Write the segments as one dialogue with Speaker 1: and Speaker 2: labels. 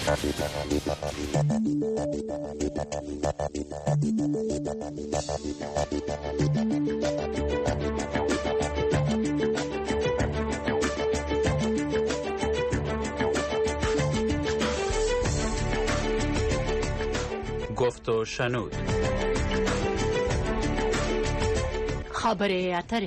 Speaker 1: گفت و شنود.
Speaker 2: خبره اتره.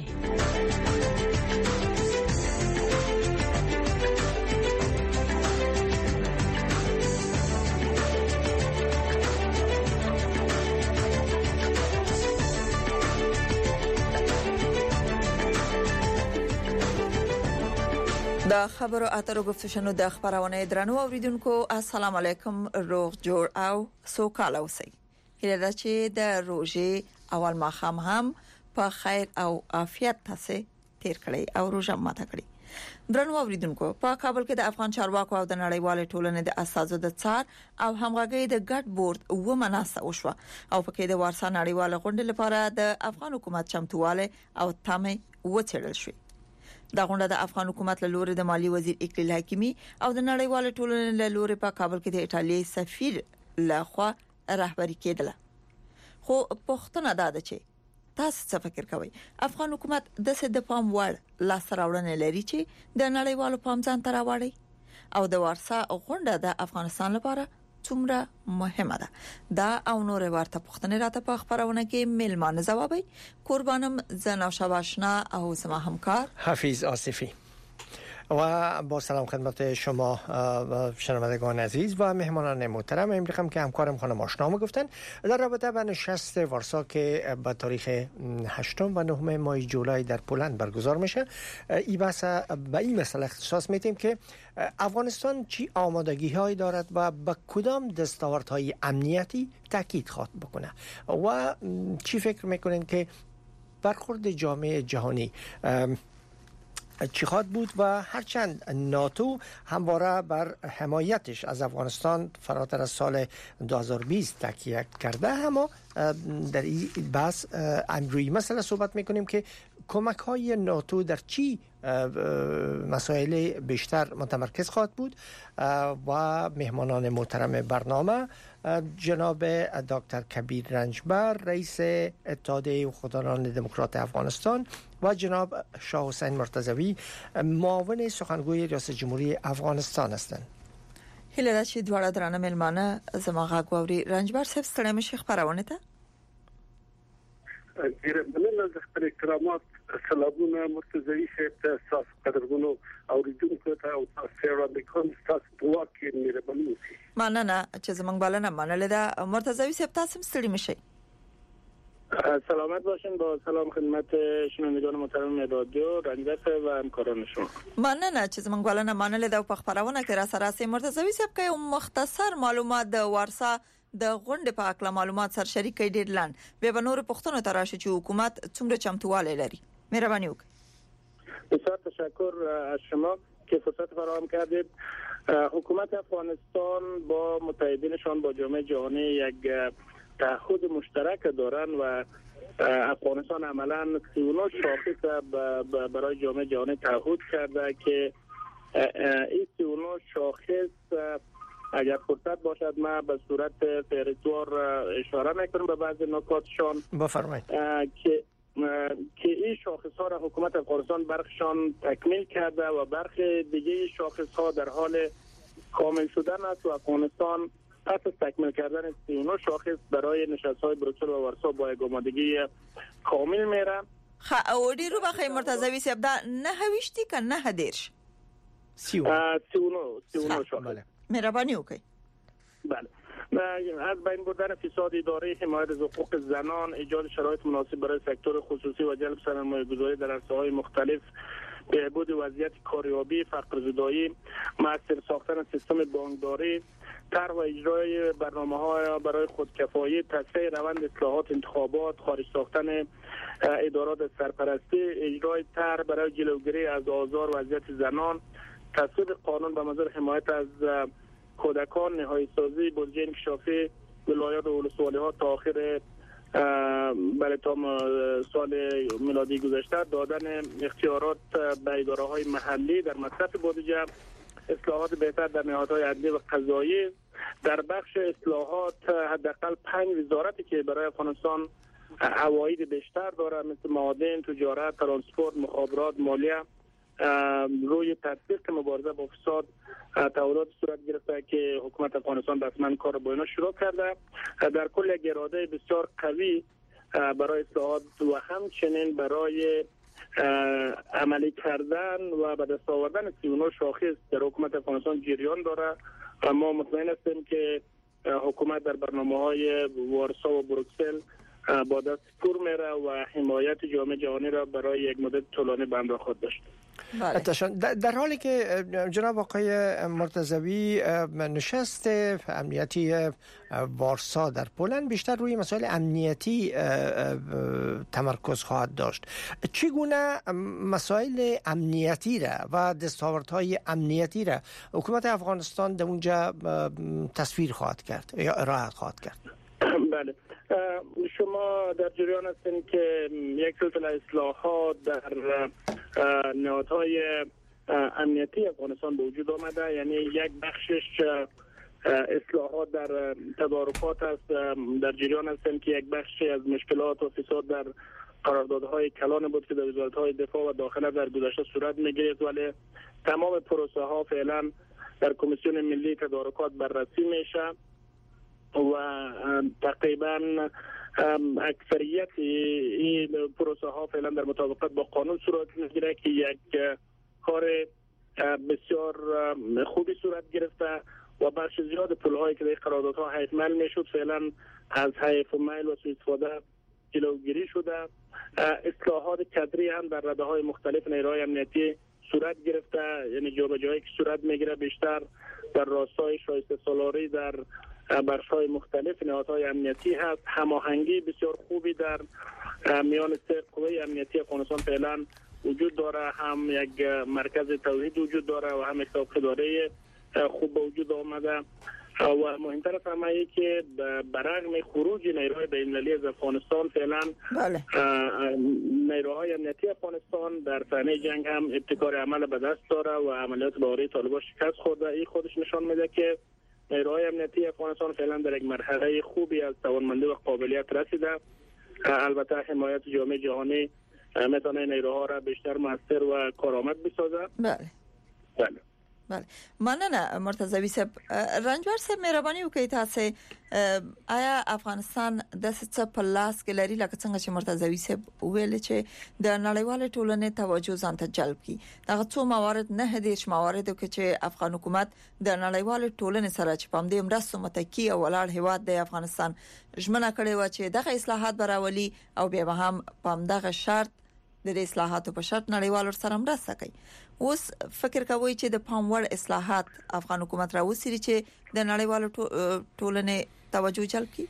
Speaker 3: د خبرو اترو گفتشنو د خبرونه درنو اوریدونکو السلام علیکم، روغ جوړ او سوکاله اوسئ. هیله ده چې د روزي اول ماخام هم په خیر او عافیت تاسو تیر کړی او روزه ماته کړی. درنو اوریدونکو، په کابل کې د افغان چارواکو او د نړیوال ټولنې د اساسو د څار او همغږي د ګډ بورډ و مناسبه وشو او په کې د وارسا نړیوال غونډې لپاره د افغان حکومت چمتواله او تمه وڅېړل شو. دا غونډه د افغان حکومت له لوري د مالی وزیر اقلیل حکیمی او د نړیوال ټولنې له لوري په کابل کې د ایتالیا سفیر لخوا رهبری کېدله. خو پښتنه ده چې تاسو څه فکر کوئ؟ افغان حکومت د څه د پام وړ لاسراوړنې لري چې د نړیوالو پام ځان ته راوړي او د وارسا غونډه د افغانستان لپاره څومره مهمه ده؟ دا او نور ورته پښتنه راته په خبرونه کې ملمانه جوابي. قربانم زناو شباشنا او زما همکار
Speaker 4: حفیظ آصفی. و با سلام خدمت شما شنوندگان عزیز و مهمانان محترم. امروز که همکارم خانم آشنا گفتن در رابطه با نشست وارسا که به تاریخ 8 و 9 ماه جولای در پولند برگزار میشه، این بحث به این مسئله اختصاص میدیم که افغانستان چی آمادگی هایی دارد و به کدام دستاوردهای امنیتی تاکید خواهد بکنه و چی فکر میکنین که برخورد جامعه جهانی چی خواهد بود و هرچند ناتو همواره بر حمایتش از افغانستان فراتر از سال 2020 تاکید کرده، اما در این بحث امروی مسئله صحبت میکنیم که کمک های ناتو در چی مسائل بیشتر متمرکز خواهد بود و مهمانان محترم برنامه جناب دکتر کبیر رنجبر رئیس اتحادیه خودداران دموکرات افغانستان و جناب شاه حسین مرتضوی معاون سخنگوی ریاست جمهوری افغانستان هستند.
Speaker 3: هیله ده چې دواړه درانه ملمانه زما غږ واوري. رنجبر صاحب ستړی مشي خبرونه ته
Speaker 5: ډیره مننه. د خپل کرامات سلامونه مرتضوی صاحب ته، تاسو قدرمنو اوریدونکو ته او تاسو وړاندې تاسو په واکه مهرباني وکړئ.
Speaker 3: مننه چې زمونږ بلنه منلې ده. مرتضوی صاحب تاسو ستړي مشي.
Speaker 6: سلامت باشین. با سلام خدمت شنوندگان محترم رادیو رنجبر و همکاران شما.
Speaker 3: مننه چې زمونږ بلنه منلې ده. په خبرونه کې را سره سي مرتضوی صاحب کې مختصر معلومات د وارسا د غونډې په اړه معلومات سره شریک کړي ډیر لاند به بنور پښتون ته راشي چې حکومت څومره چمتواله لري. مهرباني وکړئ.
Speaker 6: بسیار تشکر از شما که فرصت فراهم کردید. حکومت افغانستان با متحدینشان با جامعه جهانی یک تعهد مشترک دارن و افغانستان عملاً 39 شاخص برای جامعه جهانی تعهد کرده که این 39 شاخص اگر فرصت باشد ما به صورت فهرستوار اشاره میکنم به بعضی نکاتشان.
Speaker 4: بفرمایید.
Speaker 6: که این شاخص ها را حکومت افغانستان برخشان تکمیل کرده و برخی دیگه شاخص ها در حال کامل شدن است و افغانستان پس از تکمیل کردن 39 شاخص برای نشست های بروکسل و وارسا با یک آمادگی کامل میره.
Speaker 3: اوډی رو بخیر مرتضوی صاحب دا نه هویشتي که نه دیرش
Speaker 6: 39 شاخص.
Speaker 4: بله.
Speaker 3: مهرباني وکړئ.
Speaker 6: بله. از بین بردن فساد اداری، حمایت از حقوق زنان، ایجاد شرایط مناسب برای سکتور خصوصی و جلب سرمایه‌گذاری در عرصه‌های مختلف، بهبود وضعیت کاریابی، فقرزدایی، مؤثر ساختن سیستم بانکداری، طرح و اجرای برنامه‌ها برای خودکفایی، تسریع روند اصلاحات انتخابات، خارج ساختن ادارات سرپرستی، اجرای طرح برای جلوگیری از آزار و اذیت زنان، تصویب قانون به منظور حمایت از کودکان، نهایی سازی بودجه انکشافی ولایات و ولسوالی‌ها تا آخر تا سال میلادی گذشته، دادن اختیارات به اداره‌های محلی در مصرف بودجه، اصلاحات بهتر در نهادهای عدلی و قضایی. در بخش اصلاحات حداقل 5 وزارتی که برای افغانستان عواید بیشتر داره مثل معادن، تجارت، ترانسپورت، مخابرات، مالیه روی تطبیق مبارزه با فساد تعهدات صورت گرفته که حکومت افغانستان رسما کار با اینا شروع کرده. در کل یک اراده بسیار قوی برای اصلاحات و همچنین برای عملی کردن و به دست آوردن 39 شاخص در حکومت افغانستان جریان داره. ما مطمئن هستیم که حکومت در برنامه‌های وارسا و بروکسل با دست پر میره و حمایت جامعه جهانی را برای یک مدت طولانی به همراه خود داشت.
Speaker 4: در حالی که جناب آقای مرتضوی نشست امنیتی وارسا در پولند بیشتر روی مسائل امنیتی تمرکز خواهد داشت، چگونه مسائل امنیتی را و دستاوردهای امنیتی را حکومت افغانستان در اونجا تصویر خواهد کرد یا ارائه خواهد کرد؟
Speaker 6: بله، شما در جریان هستین که یک سلسله اصلاحات در نهادهای امنیتی افغانستان به وجود آمده. یعنی یک بخشش اصلاحات در تدارکات است. در جریان هستیم که یک بخشی از مشکلات و فساد در قراردادهای کلان بود که در وزارت‌های دفاع و داخله در گذشته صورت می‌گرفت، ولی تمام پروسه ها فعلا در کمیسیون ملی تدارکات بررسی میشه و تقریبا اکثریت این پروسه ها فعلا در مطابقت با قانون صورت میگیره که یک کار بسیار خوبی صورت گرفته و بخش زیاد پول‌هایی که در قراردادها حیف‌مال میشد فعلا از حیف و میل و سوء استفاده جلوگیری شده. اصلاحات کادری هم در رده‌های مختلف نیروهای امنیتی صورت گرفته، یعنی جابجایی که صورت میگیره بیشتر در راستای شایسته سالاری در بخش‌های مختلف نهادهای امنیتی هست. هماهنگی بسیار خوبی در میان سه قوه امنیتی افغانستان فعلا وجود داره، هم یک مرکز توحید وجود داره و هم یک سابقه داره خوب وجود آمده و مهمتر از همه ای که برغم خروج نیروهای بین‌المللی از افغانستان فعلا نیروهای امنیتی افغانستان در صحنه جنگ هم ابتکار عمل به دست داره و عملیات بهاره طالبان شکست خورده. این خودش نشان میده که نیروهای امنیتی افغانستان فعلا در یک مرحله خوبی از توانمندی و قابلیت رسیده. البته حمایت جامعه جهانی میتونه نیروها را بیشتر موثر و کارآمد بسازه.
Speaker 3: بله مننه مرتضوی صاحب. رنجبر صاحب مهرباني وکړئ تاسو آیا افغانستان د څه په لاس کې لري لکه څنګه چې مرتضوی صاحب ویل چې د نړیوال ټولنې توجه ځان ته جلب کړي؟ دا څو موارد نه دي چې موارد کې چې افغان حکومت د نړیوال ټولنې سره چې پام دې مرستو متکی او ولاړ هیواد د افغانستان ژمنه کړې و چې دغه اصلاحات براولي او بیا هم پام دغه شرط د اصلاحاتو په شرط نړیوال سره مرسته کوي. اوس فکر کوي چې د پام وړ اصلاحات افغان حکومت راوستي چې د نړیوال ټولنې توجه جلب کړي؟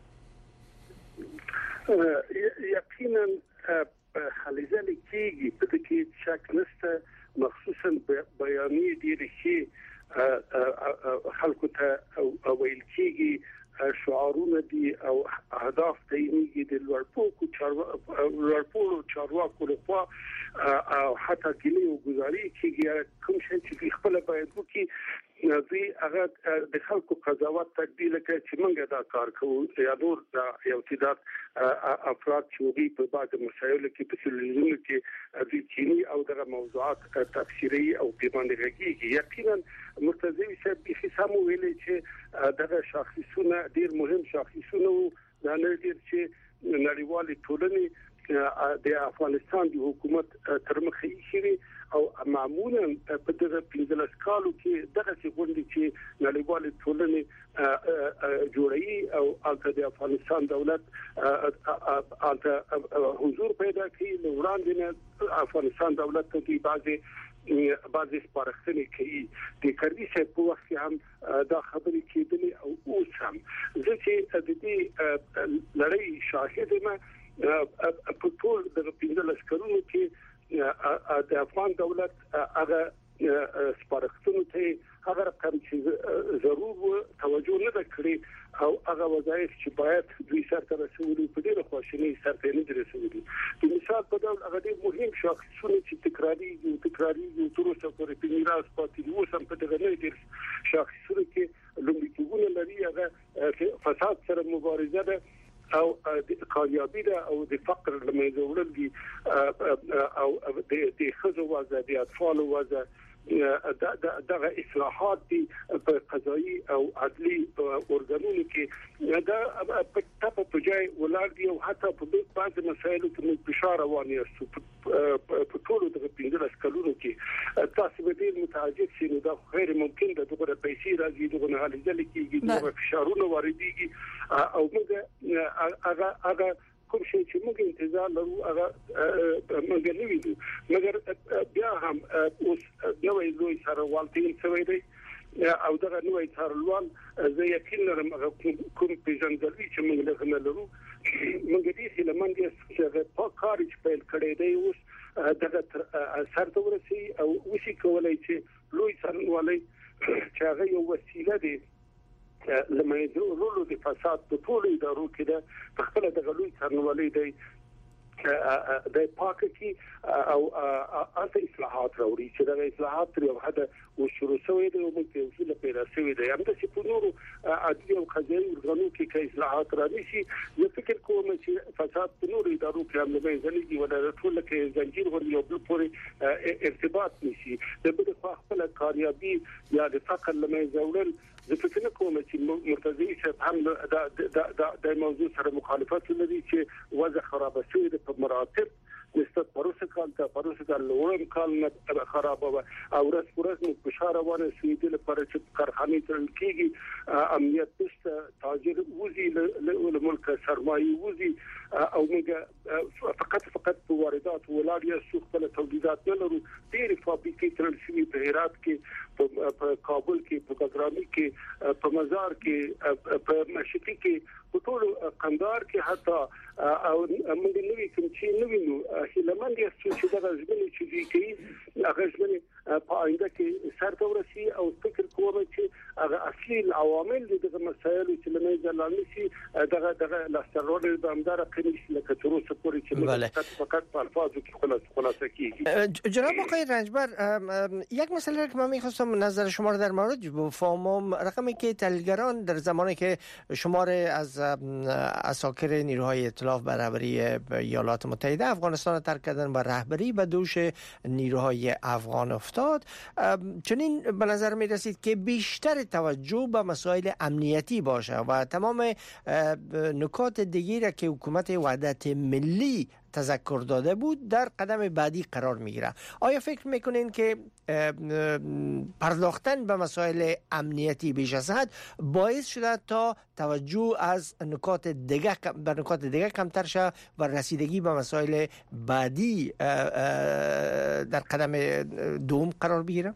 Speaker 5: یقینا حلیزه لیکيږي په دې کې شک نشته، مخصوصا بیانیه ډیره شي خلکو ته ویل کېږي شعارونه دي او اهداف تعینیږي د لوړپوړو چارواکو لخوا او حتی کلی او گزاري کېږي کوم شي چې خپل باید وکړي دوی هغه د خلکو قضاوت تقبیل کوي چې موږ دا کار کوو یا نور دا یو تعداد افراد چې په بعض مسایلو کې په تلویزیون کې د چینی او دغه موضوعات تفسیری او پیمانه غږیږي. یقینا مرتضوی صاحب به حساب ویلي چې دغه شاخصونه ډیر مهم شاخصونه دا نه دي چې نړیوال ټولنې د افغانستان د حکومت تر مخې شي او معمولا په دغه 15 کالو کې دغه څنګه چې نړیوال ټولنې جوړي او د افغانستان دولت حضور پیدا کړي وړاندې افغانستان دولت ته بعضی سپارښتنې کوي. د کړي څه په وخت هم دا خبرې کېدلې او اوس هم ځکه د دې لړۍ شاهد ما په ټول د 15 کلونو کې د افغان دولت هغه سپارښتنو ته هغه رقم چې ضرور توجه نه کړي او هغه وظایف چې باید دوی سره رسولي په ډیره خوشنۍ سره نه رسولي. د مثال په ډول هغه ډیر مهم شاخصونه چې تکراري تر اوسه پورې په میراث پاتې دي، اوس هم په دغه نه ډیر شاخصونه کې لومړیتوبونه لري. هغه فساد سره مبارزه ده او د کامیابی ده او د فقر له منځه وړل دي او د خزو وضع د اطفال وضع دغه اصلاحات دي په قضایي او عدلي ارګانونو کې دا په ځای ولر دي او حتی په بعض مسایلو کې فشار روان یاست په ټولو دغه 15 کلونو کې تاسو به ډیر متعجب شئ. دا غیر ممکن ده دغه پیسې راځي دغه نه حل کېږي دغه فشارونه واردېږي او موږ هغه کوم شي چې موږ انتظار لرو هغه موږ نه وینو، مګر بیا هم اوس نوې لوی سروال تیم شوی دی او دغه نوې سروال زه یقین لرم کوم پیژندګلوي چې موږ له لرو موږ دې چې لمن دې چې په کار چې پیل کړی دی اوس دغه سر ته ورسي او وشي کولای چې لوی سروالي چې هغه یو وسیله دی لمه رولو د فساد په ټولو ادارو کې ده په خپل د غلوي سرنولۍ دی د پاکه کې او اته اصلاحات راوړي چې دا اصلاحات تر یو حد وشروع شوی دی او موږ اصول پیدا شوی دی. هم د سپورو عادي او قضایي ورغنو کې اصلاحات راځي. زه فکر کوم چې فساد په نورو ادارو کې هم نه ځلېږي ولا ټول کې زنجیر ور یو بل پورې ارتباط نشي. د بده خپل کامیابی یا د فقر لمه زولل زه فکر کوم چې مرتضی صاحب هم د موضوع سره مخالفت لري چې وضع خراب شوی د مراتب نسبت پروسه کال لوړم کال نه خراب او ورځ پرځ نو فشار روانه شوی د لپاره چې کارخانه تل کېږي امنیت نشته، تاجر وزي له ملک سرمایي وزي او موږ فقط په واردات ولادي سوق په تولیدات نه لرو. ډېر فابریکې تل شوی په هرات کې په کابل کې په کاغرامي کې په مزار کې په مشهد کې په ټول قندار کې حتی او موږ نوې کوم چې نوې نو هیلمن دي چې دا غږونه چې دي کې هغه غږونه په آینده کې سر ته ورسي او فکر کوم چې هغه اصلي عوامل دي د مسایلو چې لمه ځلاني شي دغه لاسترول د امدار قنیش لکه تر اوسه پورې چې فقط په الفاظو کې خلاصه کیږي.
Speaker 4: جناب آقای رنجبر، یک مسئله که من می‌خواستم نظر شما را در مورد بفهمم، رقمی که تحلیلگران در زمانی که شمار از اساکر نیروهای ائتلاف به رهبری ایالات متحده افغانستان ترک کردن و رهبری به دوش نیروهای افغان افتاد، چنین به نظر می رسید که بیشتر توجه به مسائل امنیتی باشه و تمام نکات دیگری را که حکومت وحدت ملی تذکر داده بود در قدم بعدی قرار میگیره. آیا فکر میکنین که پرداختن به مسائل امنیتی بیش از حد باعث شده تا توجه از نکات دیگه کمتر شد و رسیدگی به مسائل بعدی در قدم دوم قرار بگیره؟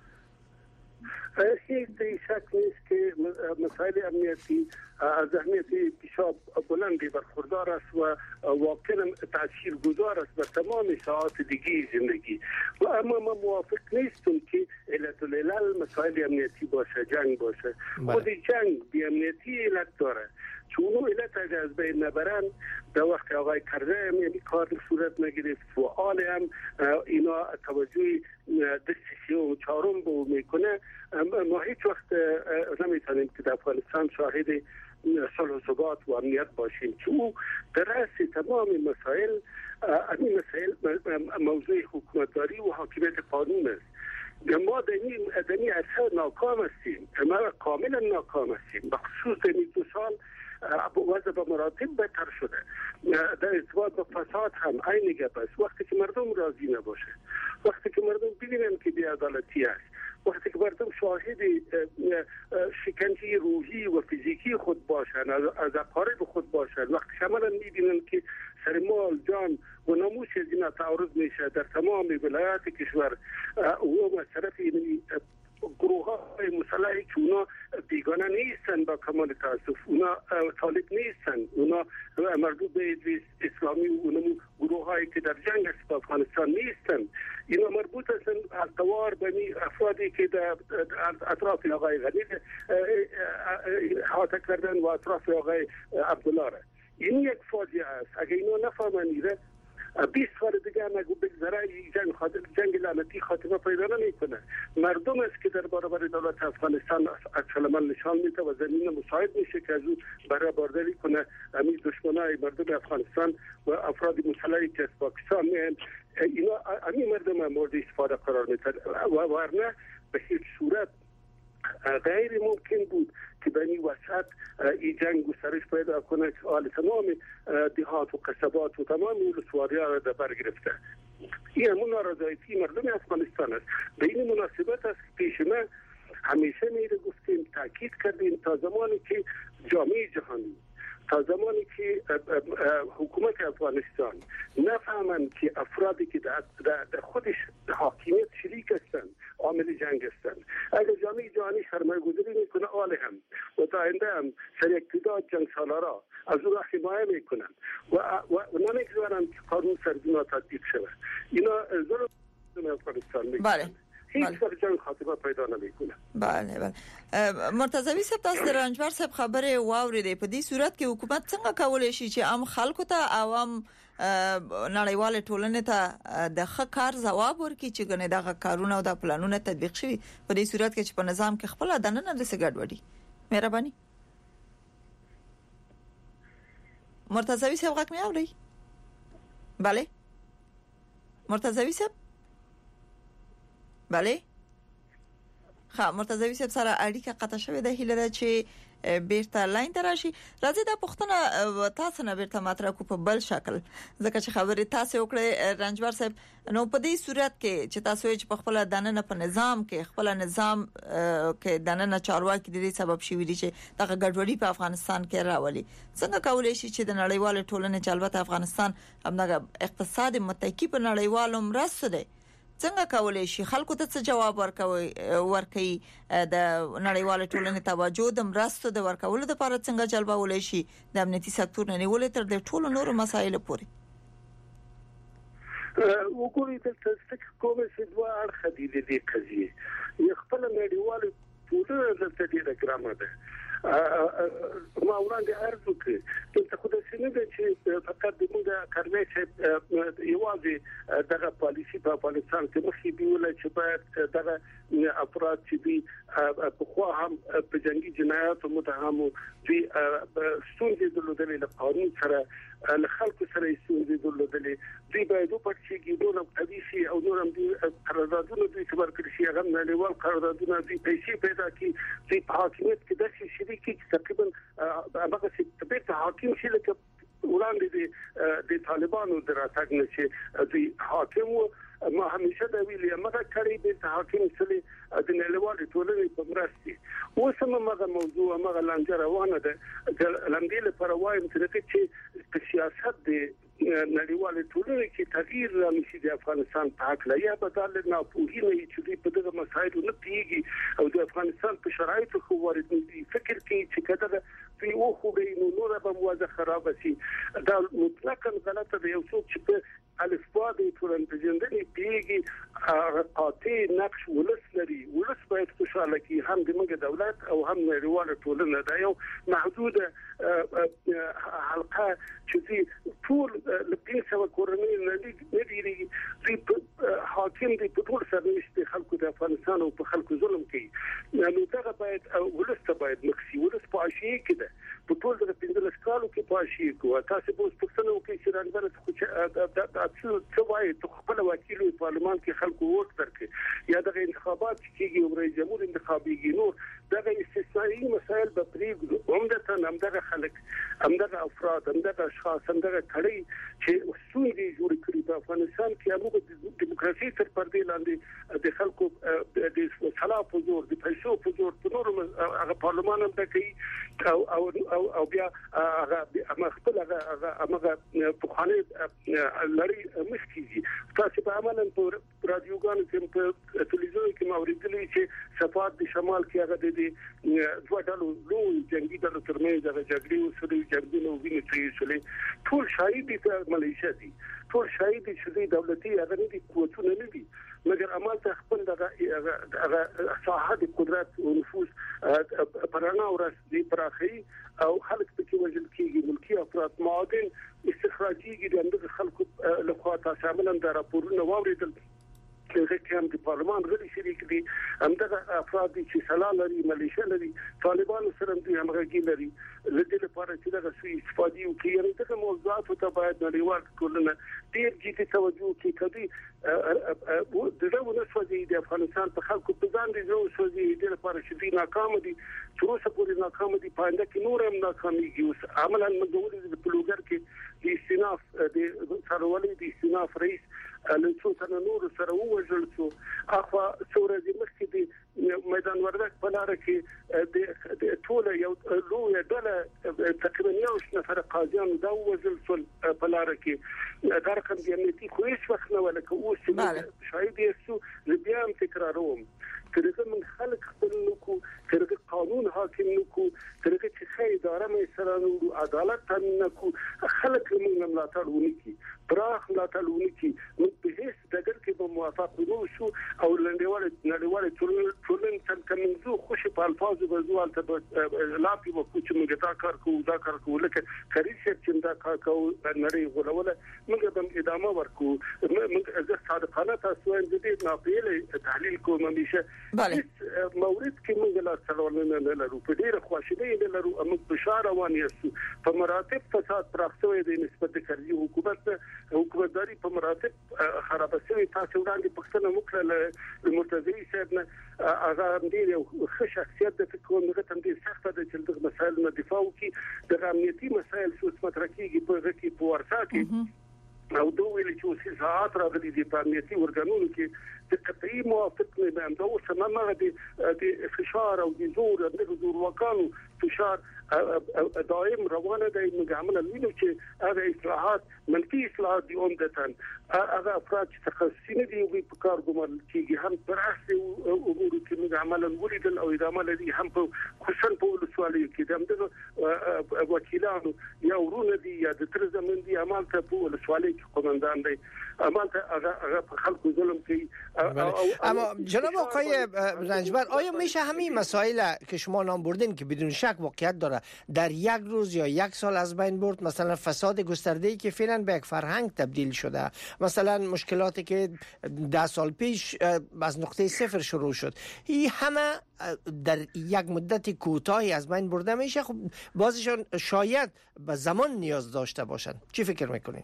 Speaker 5: هیچ شک نیست که مسائل امنیتی از اهمیت بسیار بلندی برخوردار است و واقعا تاثیرگذار است بر تمام ساعات دیگه زندگی. و اما من موافق نیستم که علت العلل مسائل امنیتی باشه، جنگ باشه. خود جنگ بی امنیتی علت داره. چون علت اگر از بین نبرن در وقت آقای کرده یعنی کار صورت نگرفت فعال هم اینا توجه دست سیوم چهارم به میکنه. ما هیچ وقت نمیتونیم که در افغانستان شاهد صلح و ثبات و امنیت باشیم چون در رأس تمام مسائل این مسائل موضوع حکومتداری و حاکمیت قانون است. ما در این اثر ناکام هستیم، ما کاملا ناکام هستیم. بخصوص در این 2 سال وضع به مراتب بهتر شده. در ارتباط با فساد هم عین گپ است. وقتی که مردم راضی نباشه، وقتی که مردم ببینن که بی‌عدالتی است، وقتی که مردم شاهد شکنجه روحی و فیزیکی خود باشند، از اقارب خود باشند، وقتی شمالا میبینن که سر مال، جان و ناموس از اینا تعرض میشه در تمام ولایات کشور و از طرف گروه های مسلحی که اونا بیگانه نیستن با کمال تاسف. اونا طالب نیستن. اونا مربوط به اسلامی و اونم گروه هایی که در جنگ است با افغانستان نیستن. اینا مربوط هستن از دوار بنی افرادی که در اطراف آقای غنی احاطه کردن و اطراف آقای عبدالله را. این یک فاجعه است. اگه اینا نفهمند 20 سال دیگه نگو بگذره جنگ لعنتی خاتمه پیدا نمیکنه. مردم است که در برابر دولت افغانستان عکس العمل نشان میده و زمین مساعد میشه که از اون برابرداری کنه همین دشمنای مردم افغانستان و افراد مسلحی که از پاکستان میان. اینا همین مردم مورد استفاده قرار میدن و ورنه به هیچ صورت غیر ممکن بود که بین وسط این جنگ گسترش پیدا کنه که حال تمام دهات و قصبات و تمام ولسوالی‌ها را در بر گرفته. این همون نارضایتی مردم افغانستان است. به این مناسبت است که پیش ما همیشه گفتیم تاکید کردیم تا زمانی که جامعه جهانی، تا زمانی که حکومت افغانستان نفهمند که افرادی که در خودش حاکمیت شریک هستند عامل جنگ هستند، اگر جامعه جهانی سرمایه‌گذاری میکنه آله هم و تا آینده هم سر اقتدار جنگ سالارا از او را حمایه میکنند و نمیگذارند که قانون سرزینا تطبیق شود. اینا ظلم افغانستان میکنند. هیچ وقت جنگ خاتمه پیدا نمیکنه.
Speaker 3: بله. مرتضوی صاحب تاسو د رنجبر صاحب خبره واوریدې. په دې صورت کې حکومت څنګه کولای شي چې عام خلکو ته عوام نړیواله ټولنه ته د ښه کار ځواب ورکړي چې ګنې دغه کارونه او د پلانونو تطبیق شي په دې صورت کې چې په نظام کې خپل دننه د سګډوډي. مهرباني. مرتضوی صاحب غږ مې اوري؟ بله. مرتضوی صاحب بله. خا مرتضوی صاحب سره اړیکه قطع شوې ده. هیله ده چې بیرته لاین ته راشي. راځي دا پوښتنه تاسو نه بیرته مطرح کو په بل شکل، ځکه چې خبره تاسو وکړه رنجبر صاحب. نو په دې صورت کې چې تاسو چې په خپل دننه په نظام کې خپل نظام کې دننه چارواکي د دې سبب شي ویلي چې دغه ګډوډي په افغانستان کې راولي، څنګه کولای شي چې د نړیوال ټولنې چې البته افغانستان همدغه اقتصادي متکی په نړیوالو مرسته ده، څنګه کولای شي خلکو ته څه جواب ورکوي د نړیوال ټولنې توجه د مرستو د ورکولو لپاره څنګه جلبولای شي د امنیتي سکتور نه نیولې تر د ټولو نورو مسایلو پورې؟
Speaker 5: وګورئ چې کومه څه دوه اړخ دي د دې قضیه. خپل نړیوال ټولنه د دې ګرامه ده. ما وړاندې عرض وکړ چې خو د سینې د چې فقط د موږ کارمې چې یوازې دغه پالیسی په افغانستان کې مخې بیول چې باید دغه افراد چې دي په خو هم په جنگي جنایاتو متهم دي ستونزې درلودلې له قانون سره له خلکو سره ستونزې درلودلې دي باید په پټشي نور حدیثي او نور هم دي قراردادونه دي چې ورکړي شي هغه نړیوال قراردادونه دي پیسې پیدا کړي چې په حاکمیت کې د شریکي تقریبا هغه چې په حاکم شي لکه وړاندې د طالبانو دراتګ نشي دوی حاکم ما همیشه دا ویلي مګر کړي د حاکم سره د نړیوال ټولنې په مرسته اوس مغه موضوع مغه لانجه روانه ده. لمدې لپاره وایم چې په سیاست د نړیوال ټولنې کې تغییر رامشي د افغانستان په حق لا یا بدل نه پوهینه چې په دغه مسایلو نه پیږي او د افغانستان په شرایطو خو ورته فکر کوي چې کله په یو خو به نور به موازه خراب شي. دا مطلقاً غلطه ده. یو څوک چې په الفبا د ټولنپېژندنې پیږي قاطع نقش ولس لري. ولس باید خوشاله کی هم د موږ دولت او هم نړیوال ټولنه دا یو محدود حلقه چې ټول لپاره سوا کورنۍ نه دی حاکم دی په ټول سرنوشت خلکو د افغانستان او په خلکو ظلم کوي. نو دا باید ولس ته باید مخسي ولس په عاشي کې ده په ټول د 15 کالو کې په عاشي کوه. تاسو به پښتنو کې چې رنګبر څه وایي ته خپل وکیل پارلمان کې خلکو ووټ درکې یا د انتخابات کېږي او رئیس جمهور انتخابي نور دغه استثنائي مسائل به پریږدو. همدغه همدغه خلک همدغه افراد همدغه اشخاص همدغه کړي چې ستونزې جوړ کړي په افغانستان کې موږ د دیموکراسي تر پردې لاندې د خلکو د صلاح په زور د پیسو په زور په نور هغه پارلمان هم کوي او بیا هغه خپل هغه په خانه لري مشکلي. تاسو په عملاً په رادیوګانو کې په تلویزیون کې موریدلې چې صفات د شمال کې هغه د دوه ډلو لوی جنگي ډلو ترمنځ د جګړې وسلې جګړې ویني چې ټول شاهد دي مليشیا دي ټول شاهد دي چې دولتي هغه نه دي قوتونه نه دي مګر عمل ته خپل دغه صاحب قدرت او نفوذ پرانا ورس دي پراخي او خلک پکې وجل کیږي ملکی افراد معادن استخراجي د خلکو لخوا تاسو عملاً د راپورونو واوریدل چې هم د پارلمان غړي شریک دي همدغه افراد چې سلا لري مليشیا لري طالبان سره د همغږي لري لدې لپاره چې دغه سوي استفادې وکړي یعنی دغه موضوعات ته باید نړیوال ټولنه ډېر جدي توجه وکړي کدي دغه ونسوځي د افغانستان په خلکو په ځان دي ونسوځي د لپاره چې ناکام دي تر اوسه پورې ناکام دي پاینده کې نور هم ناکاميږي اوس عملاً مګول د پلوګر کې د استناف د سرولې د استناف رئیس له څو تنه نور سره ووجل شو اخوا سورې مخکې د میدان وردګ په لار کې د ټول یو لوی ډله تقریبا یو نفر قاضیان دا ووجل شو په لار کې دا رقم د امنیتي خو هیڅ وخت نه ولکه اوس شاید یې سو بیا هم تکراروم ترغه من خلق خپل نکو ترغه قانون حاکم نکو ترغه چې خې اداره مې سره نو عدالت تامین نکو خلق موږ ملاتړ ونکي براخ ملاتړ ونکي نو په هیڅ دغه کې به موافق نو شو او نړیوال ټولن تم کومزو خوش په الفاظو بزوال ته لاپی وکړو چې موږ دا کار کوو لکه کریش چې دا کار کوو نړۍ غولوله موږ به ادامه ورکو موږ زه صادقانه تاسو دې ناپېل تحلیل کوم همیشه
Speaker 3: بله
Speaker 5: مورد کې موږ لا څلورنه نه لرو په ډیره خوشاله نه لرو موږ بشاره روان یو په مراتب فساد پراختوي د نسبت کړي حکومتداري په مراتب خراب شوی تاسو وړاندې پښتنه وکړه مرتضی صاحب نه هغه ډیر یو ښه شخصیت د فکر نو ته ډیر سخت د چلته مسایل نه دفاع وکي د امنیتي مسایل څه مترکیږي په غکی په ورسا کې او دوه ویل چې اوس ساعت راغلي دي په امنیتي ورګانونو کې د قطعي موافق نه باندې او سمه د فشار او د زور د زور وکانو فشار دائم روانه دی موږ عمل وینو چې هغه اصلاحات منفي اصلاحات دي عمدتاً هغه افراد چې تخصصي نه دي په کار ګمارل کېږي هم پر اساس امور کې موږ عمل ولیدل او ادامه لري هم په خصوصا په ولسوالیو کې د وکیلانو یا ورونه دي یا د تر زمون دي عمل ته په ولسوالۍ کې قومندان دی عمل ته هغه خلکو ظلم کوي
Speaker 4: اما جناب آقای رنجبر آیا میشه همین مسائل که شما نام بردین که بدون شک واقعیت داره در یک روز یا یک سال از بین برد مثلا فساد گسترده‌ای که فعلا به یک فرهنگ تبدیل شده مثلا مشکلاتی که 10 سال پیش از نقطه صفر شروع شد این همه در یک مدت کوتاهی از بین برده میشه خب بازشان شاید به زمان نیاز داشته باشن چی فکر میکنین؟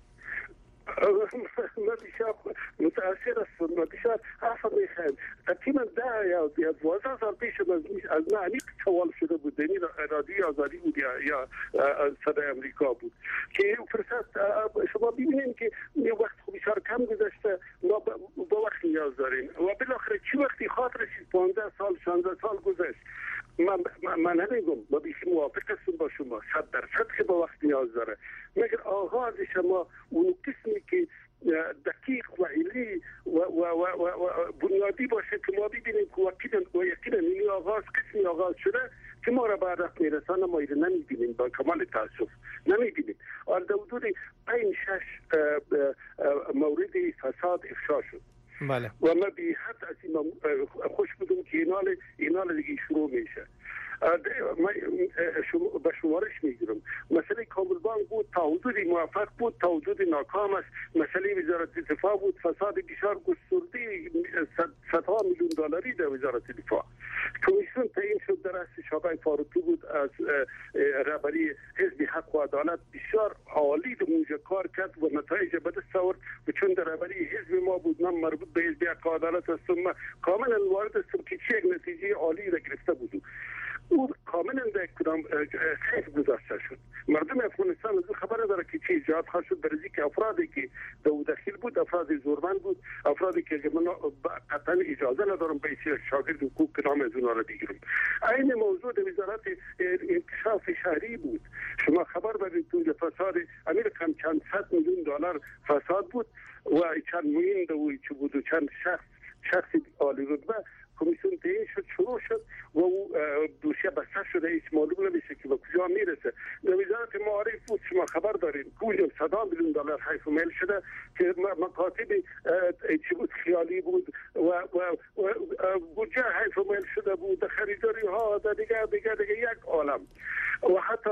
Speaker 5: متأثر است حرف میخواد تقریبا 10 یا 12 سال پیش از معنی سوال شده بود دنی رادیو آزادی بود یا صدای امریکا بود که فرصت شما ببینید که یه وقت بسیار کم گذشته ما با وقت نیاز داریم و بالاخره چی وقتی خاطر 15 سال 16 سال گذشت من نمیگم ما بیشتر موافق هستم با شما 100% که با وقت نیاز داره مگر آغاز شما اون قسمی که دقیق و علی و بنیادی باشه که ما ببینیم که یقینا این آغاز قسمی آغاز شده که ما را به هدف میرسانه ما اینو نمیبینیم با کمال تاسف نمیبینیم آن در حدود 5-6 مورد فساد افشا شد
Speaker 4: بله
Speaker 5: و ما به حد از این خوش بودم که اینال دیگه شروع میشه به شمارش میگیرم مسئله کاملبان بود تا حدود موفق بود تا حدود ناکام است مسئله وزارت دفاع بود فساد بسیار گسترده صدها میلیون دلاری در وزارت دفاع کمیسیون تعیین شد در رأس شاقای فاروقی بود از رهبری حزب حق و عدالت بسیار عالی در موجه کار کرد و نتایج به دست آورد و چون در رهبری حزب ما بود من مربوط به حزب حق و عدالت هستم کاملا وارد هستم که چه یک نتیجه عالی را گرفته بود او کاملا در کدام خیلی گذاشته شد مردم افغانستان از خبر داره که چه ایجاد خواهد شد برای که افرادی که داخل بود افراد زورمند بود افرادی که من قطعا اجازه ندارم به شاگرد حقوق نام از اونا را بگیرم این موضوع در وزارت انکشاف شهری بود شما خبر برید تو فساد امیر کم چند 100 میلیون دلار فساد بود و چند موین دوی چه بود و چند شخص عالی رتبه کمیسیون تعیین شد شروع شد و او دوسیه بسته شده هیچ معلوم نمیشه که به کجا میرسه. در وزارت معارف بود شما خبر دارین پول 100 میلیون دلار حیف و میل شده که مکاتب چی بود خیالی بود و بودجه حیف و میل شده بود، خریداری ها دیگه یک عالم و حتی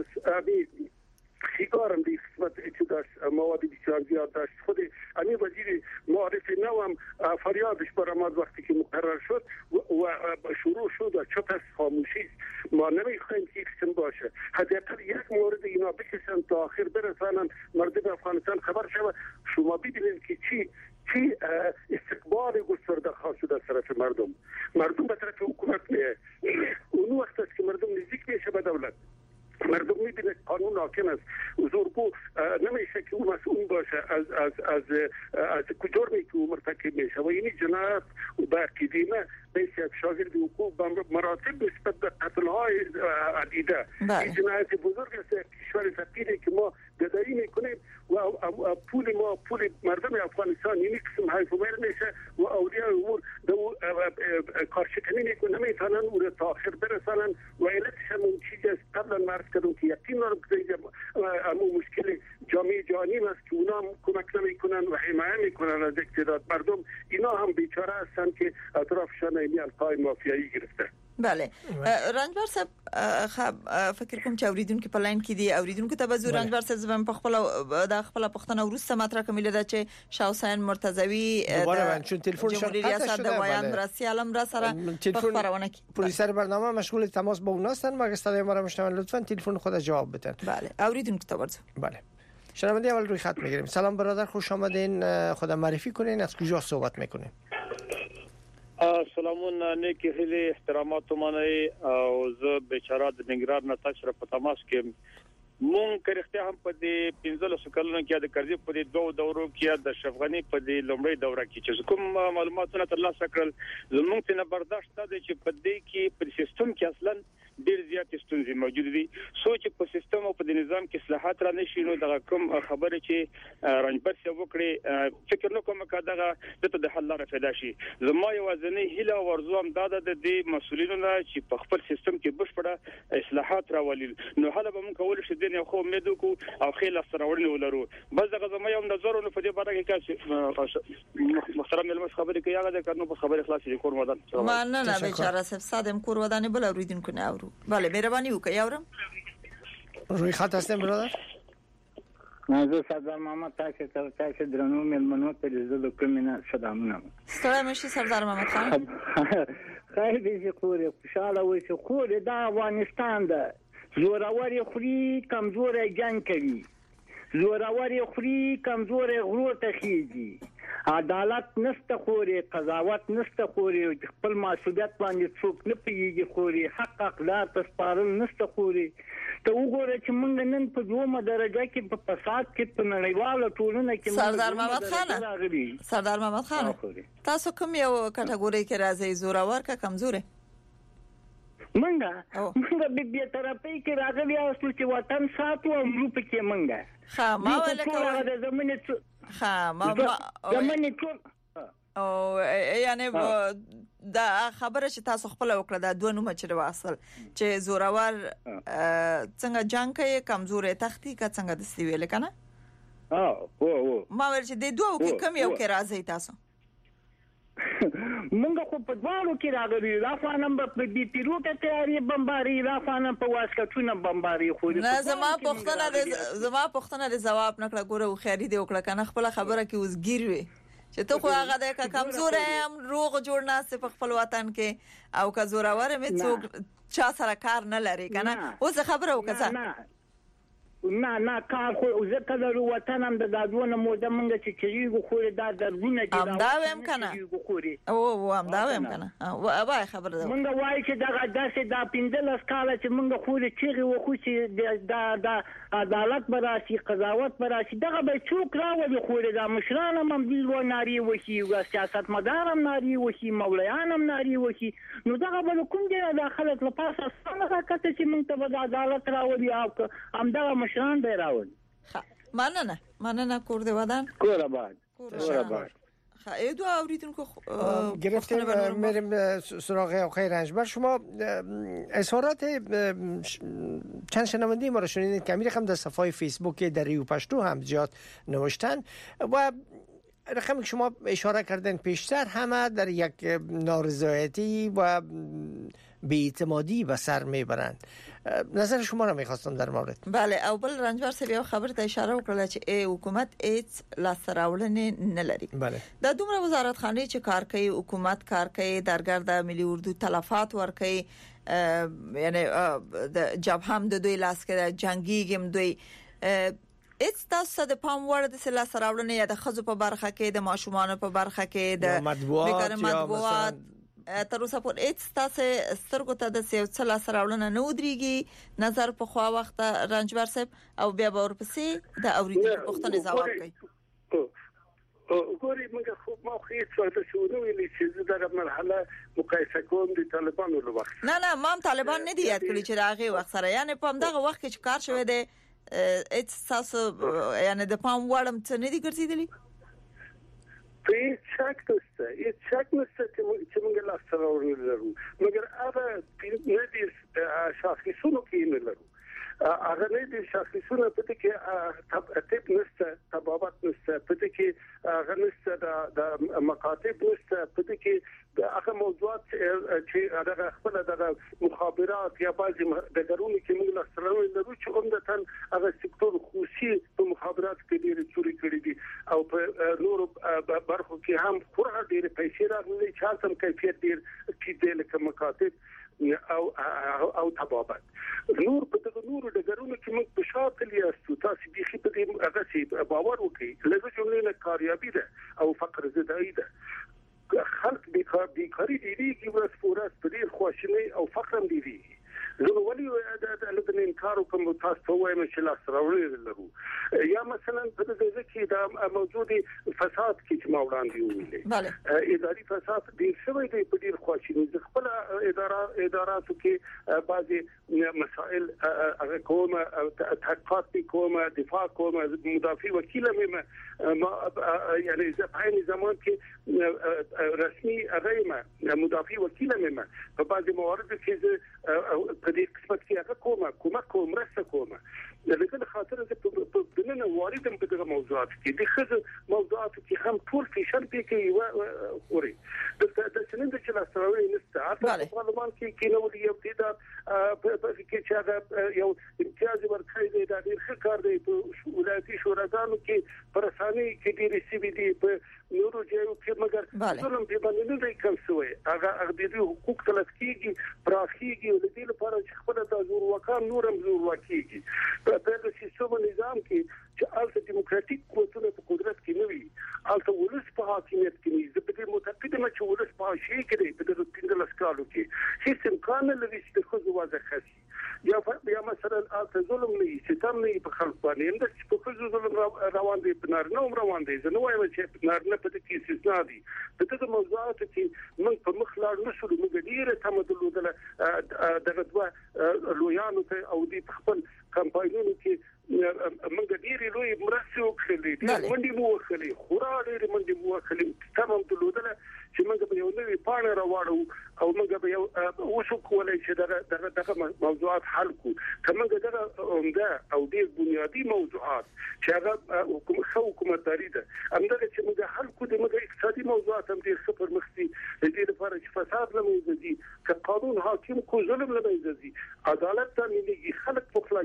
Speaker 5: خیگارم دی قسمت چی داشت مواد بسیار زیاد داشت. خود امیر وزیر معارف نو هم فریادش برآمد وقتی که مقرر شد و شروع شد و چپ از خاموشی ما نمیخوایم که قسم باشه. حداقل یک مورد اینا بکشن تا آخر برسانن مردم افغانستان خبر شود. شما ببینید که چی استقبال گسترده خواهد شد از طرف مردم به طرف حکومت میه. اون وقت است که مردم نزدیک میشه به دولت. مردم میبینه قانون حاکم است. زورگو نمیشه که اون مسئول باشه از جرمی که مرتکب میشه و این جنایت به قدیمه بیشتر شاگرد حقوق به مراتب نسبت به قتل‌های عدیده. این جنایت بزرگ است کشور فقیری که ما گدایی میکنیم و پول مردم افغانستان این قسم حیف و میل میشه و اولیاء امور کارشکنی میکنن نمیتونن او را تا آخر برسانن و علتش هم اون چیزی است قبلا معرض کردم که یقین دارم که امو مشکل جامعه جهانی است که اونا کمک نمیکنن و حمایت میکنن از اقتدار مردم. اینا هم بیچاره هستن که اطرافشان این القای مافیایی گرفته.
Speaker 3: بله رنجبر صاحب فکر کوم چې اوریدونکو په لاین کې دي اوریدونکو ته به زور رنجبر صاحب زما په خپل پښتنه ورسته مطرح کومه ده چې شاه حسین مرتضوی
Speaker 4: دوباره چون تلفن
Speaker 3: ریاست د وایان راسي علم را سره په خبرونه کې
Speaker 4: پروډوسر برنامه مشغول تماس با اونها هستن. ما صدای ما را میشنون لطفا تلفن خود جواب بدن.
Speaker 3: بله اوریدونکو ته ورزو.
Speaker 4: بله شنونده اول روی خط میگیریم. سلام برادر خوش آمدین. خود معرفی کنین از کجا صحبت میکنین؟
Speaker 7: سلامون نیکی هیلی احترامات منی او زه بیچاره د ننګرهار نه تاسو په تماس کې مونږ کرخته هم په دې 15 کلونو کې د قرضې په دې دوه دورو کې د شفغنی په دې لومړی دوره کې چې کوم معلوماتونه ترلاسه کړل زموږ ته نه برداشت ده چې په دې کې په سیستم کې اصلا ډېر زیات ستونزې موجود دي. سوچ په سیستم او په نظام کې اصلاحات را نشي نو د کوم خبره چې رنجبر څه وکړي فکر نو کوم کاغه دته د حل لاره پیدا شي. زما یو ځنې هیله ورزوم دا د دې مسولینو چې په خپل سیستم کې بشپړه اصلاحات راولي نو حاله به موږ کول شي د نه خو امید کو او خیل سرورنی ولرو. بس دغه زما یو نظر نو په دې باره کې محترم ملمس خبرې کوي هغه د کارنو په خبره خلاص دي کور ودان.
Speaker 3: مننه بیچاره صاحب سادم کور ودان بل اوریدونکو نه اورو. بله مهربانی وکړئ اورم.
Speaker 4: روی خط هستم برادر.
Speaker 8: زه سردار محمد تاسو درنو ملمنو ته د کومینه سلامونه.
Speaker 3: ستړی مشي سردار محمد خان.
Speaker 8: خیر دې خوري خوشاله وي چې خوري دا افغانستان ده. زوروري خوري کمزوري جنگ کوي. زوروري خوري کمزوري غرور ته خيږي. عدالت نشته خوري قضاوت نشته خوري خپل مسؤلیت باندې څوک نه پیږي خوري حق اقدار تسپارل نشته خوري. ته وګوره چې موږ نن په دومره درجه کې په فساد کې په نړیواله ټولنه کې
Speaker 3: سردار محمد خان تاسو کوم یو کټګوري کې راځي زورور کا کمزوري؟
Speaker 8: منګه به ترپی کې راغلی اوسو چې وطن ساتو او ملو پکې منګه
Speaker 3: ما ولکه
Speaker 8: د زمینه
Speaker 3: او یعنی دا خبره چې تاسو خپل وکړه دا دوه نوم چې واصل چې زورور څنګه جنگ کوي کمزوري تختی کا څنګه د سی ویل کنه ما ول چې د دوه کې کم یو کې راځي تاسو
Speaker 8: مونږ خو په دواړو کې راغلي رافانم په دې پیرو کې تیاری بمباري رافانم په واسکټونه بمباري خو
Speaker 3: نه زما پښتنه د جواب نکړه ګوره خیری دی وکړه کنه خپل خبره کې وزګیر وي چې ته خو هغه د کمزور هم روغ جوړ نه سي په خپل وطن کې او که زورور مې څوک چا سره کار نه لري کنه اوس خبره وکړه
Speaker 8: نه کار خو ځکه د وطن هم د دادونه موده منګه چې چېږي خو دا درونه دي
Speaker 3: هم دا ویم کنه او هم دا ویم کنه وای خبره ده
Speaker 8: منګه وای چې دا داسې دا 15 کال چې منګه خو چېږي خو چې دا عدالت براسي قضاوت براسي دغه به څوک راوړي خو دا مشران هم دی و ناری وشي او سیاست مدار هم ناری وشي مولایان هم ناری وشي نو دغه به کوم دی د خلک لپاره څنګه کته چې موږ ته د عدالت راوړي او هم دا مشران به راوړي.
Speaker 3: مننه کور دی ودان
Speaker 8: کور آباد
Speaker 3: دو اوریدونکو
Speaker 4: گرفتیم میریم سراغ آقای رنجبر. شما اظهارات چند شنونده ما رو شنیدید که امیر هم در صفحه فیسبوک دریو پشتو هم زیاد نوشتن و رقمی که شما اشاره کردن پیشتر همه در یک نارضایتی و بی‌اعتمادی به سر میبرند. نظر شما رو میخواستم در مورد.
Speaker 3: بله، او بل رنجبر سبیو خبر ته اشاره وکړه چې حکومت هیڅ لاسراولنې نه لري.
Speaker 4: بله.
Speaker 3: د دومره وزارت خانه چې کار کوي، حکومت کار کوي، درګرد ملي اردو تلفات ور کوي، یعنی د جبهه د دوی لاس کې جنگي هم دوی اټس تاسو د پام وړ د سلا سراولنې یا د خزو په برخه کې، د ماشومان په برخه کې، د مطبوعات تر اوسه پورې اټس تاسو سترګو ته د سلا سراولنې نه ودرېږي نظر په خوا وخت رنجبر صاحب او بیا به ورپسې د اوریدونکو پوښتنې ځواب کوي.
Speaker 5: ګوري موږ خو ما خو هیڅ څه شروع ویلې چې دا مرحله مقایسه کوم د طالبانو له وخت. نه
Speaker 3: ما طالبان نه دی یاد کړی چې راغی وخت سره، یعنی په دغه وخت کې کار شوی دی تاسو یعنی د پام وړم څه نه دي ګرځیدلی؟
Speaker 5: په شک نشته چې موږ لا سره ورلرو، مګر هغه نه دي شاخصونو کې نه لرو. هغه نه دي شاخصونه په دې کې تپ نشته، تبابت نشته، په دې کې هغه نشته د مکاتب نشته، په دې کې هغه موضوعات چې هغه خپل د مخابرات یا بعضی د ګرونی کې موږ لا سره ورلرو چې عمدتاً هغه سکتور خصوصي په مخابرات کې ډېر چوري کړی دي او په نورو برخو کې هم خورا ډېر پیسې راغلي چې هم کیفیت ډېر کېدل لکه مکاتب او تبابت. نور په دغه نورو د ګرونو کې موږ په شاته لیاستو تاسو بيخي په دې هغه چې باور وکړي لږه جمله نه کاریابي ده او فقر زدایی ده. خلک بیکاری دي کې ورځ پورا ستړي خواشنۍ او فقر هم دي. زه ولې د انکار کوم تاسو وایم چې لا سره ورلرو یا مثلا په دې کې دا موجودي فساد کې چې ما وړاندې ویلې اداري فساد ډیر شوی دی په ډیر خواشنۍ خپل اداراتو کې بعضي مسائل کوم تحقیقات کوم دفاع کوم مدافع وکیل مې یعنی په زمان کې رسمي غیمه مدافع وکیل مې په بعضي موارد کې په دې قسمت کې هغه کومه مرسته کومه لکه خاطر چې په دننه واردم په دغه موضوعات کې د خزه موضوعات کې هم ټول فیشن پې کې و خوري د څنګه چې لاستراوي نسته حتی په پارلمان کې نو دی یو د کې چې هغه یو امتیاز ورکړی دی دا ډیر ښه کار دی په ولایتي شوراګانو کې پرساني کې ډیر سی بي دي په نورو ځایو کې مګر ظلم په باندې نه دی کوم څه هغه د حقوق تلف کیږي پراخیږي او د دې لپاره چې خپل د زور وکړ نورم زور وکړي په دې سیستم نظام کې چې الته دیموکراتیک قوتونه په قدرت کې نه وي الته ولس په حاکمیت کې نه د دې متقدمه چې ولس په شي کې د دې لسکالو کې هیڅ امکان نه لري چې خو واځه خسي یا مثلا الته ظلم نه ستم نه په خلک باندې اند په خو ظلم روان دي بنار نو روان دي زه نو وایم چې بنار نه په دې کې استثناء دي په دې موضوعات کې موږ په مخ لاړ نشو موږ ډیره تمدلودله دغه دوه لویانو ته او دې خپل کمپاینونو کې موږ ډیره لوی مرسته وکړلې دي منډي مو وکړلې خورا ډیره منډي مو وکړلې تمام دلودله چې موږ په یو نوې پاڼه راوړو او موږ به یو وشو کولای چې دغه موضوعات حل کو کومه دغه عمده او ډیر بنیادی موضوعات چې هغه حکومتداري ده همدغه چې موږ حل کو د موږ اقتصادي موضوعات هم ډیر څه پرمختي د دې لپاره چې فساد لمنځه ځي چې قانون حاکم کو ظلم لمنځه ځي عدالت تامینېږي خلک مخلا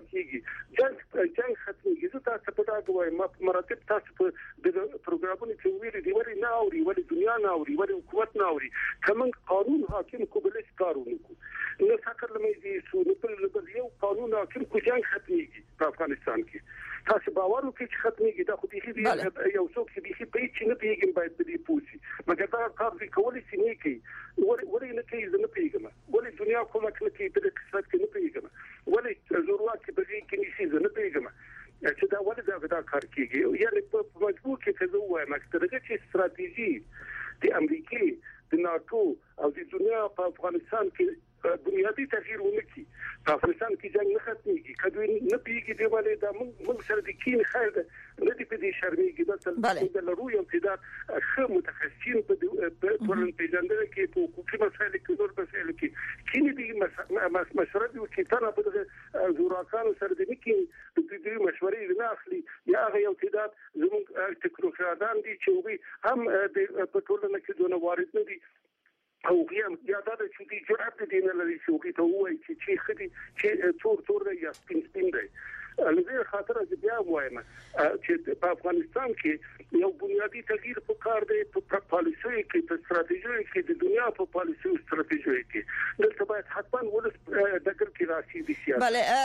Speaker 5: کیږي جنگ ختمېږي زه تاسو په دا وایم مراتب تاسو په د پروګرامونو کې ویلي دی ولې نه اوري ولې دنیا نه اوري ولې حکومت نه اوري کوم قانون حاکم کو بل کارونه کو نو فکر لمې دي په یو قانون حاکم کو جنگ ختمېږي په افغانستان کې تاسو باور وکړئ چې ختمېږي دا خو دې یو څوک چې به چې نه پیږي باید دې پوسی مګر دا کار دې کولای شي نه کوي ولې نه کوي زه نه پیږم ولې دنیا کومه کې په دې قصه کې نه پیږم ولې زورواک په دې کې نشي زه نه پیږم چې دا ولې دا کار کیږي یعنی په مجبور کې څه وایم چې چې ستراتیژي د امریکای د ناتو او د دنیا په افغانستان کې بنیادی تغییر ونکړي افغانستان کې جنگ نه ختميږي کله نه پیږي دی باندې دا موږ سره د کین خیر ده نه دی په دې شرمېږي د لرو یو امتداد خو متخصصین په ټولن پیژندل کې په حقوقي مسایل کې نور مسایل کې کین دي مشوره دي چې تاسو په زوراکانو سره د کې د دې مشورې نه اخلي یا هغه یو امتداد زموږ ټیکنوکراتان دي چې هم په ټولنه کې دونه وارد نه دي او یا دا چې دې جرأت دي نه لري چې ته وایي چې خدي چې تور یا سپین دی لږه خاطر چې بیا وایم چې په افغانستان کې یو بنیادی تغییر په کار دی په پالیسي کې په ستراتیژي کې د دنیا په پالیسي او ستراتیژي کې دلته باید حتما ولس دغه کې راشي د سیاست.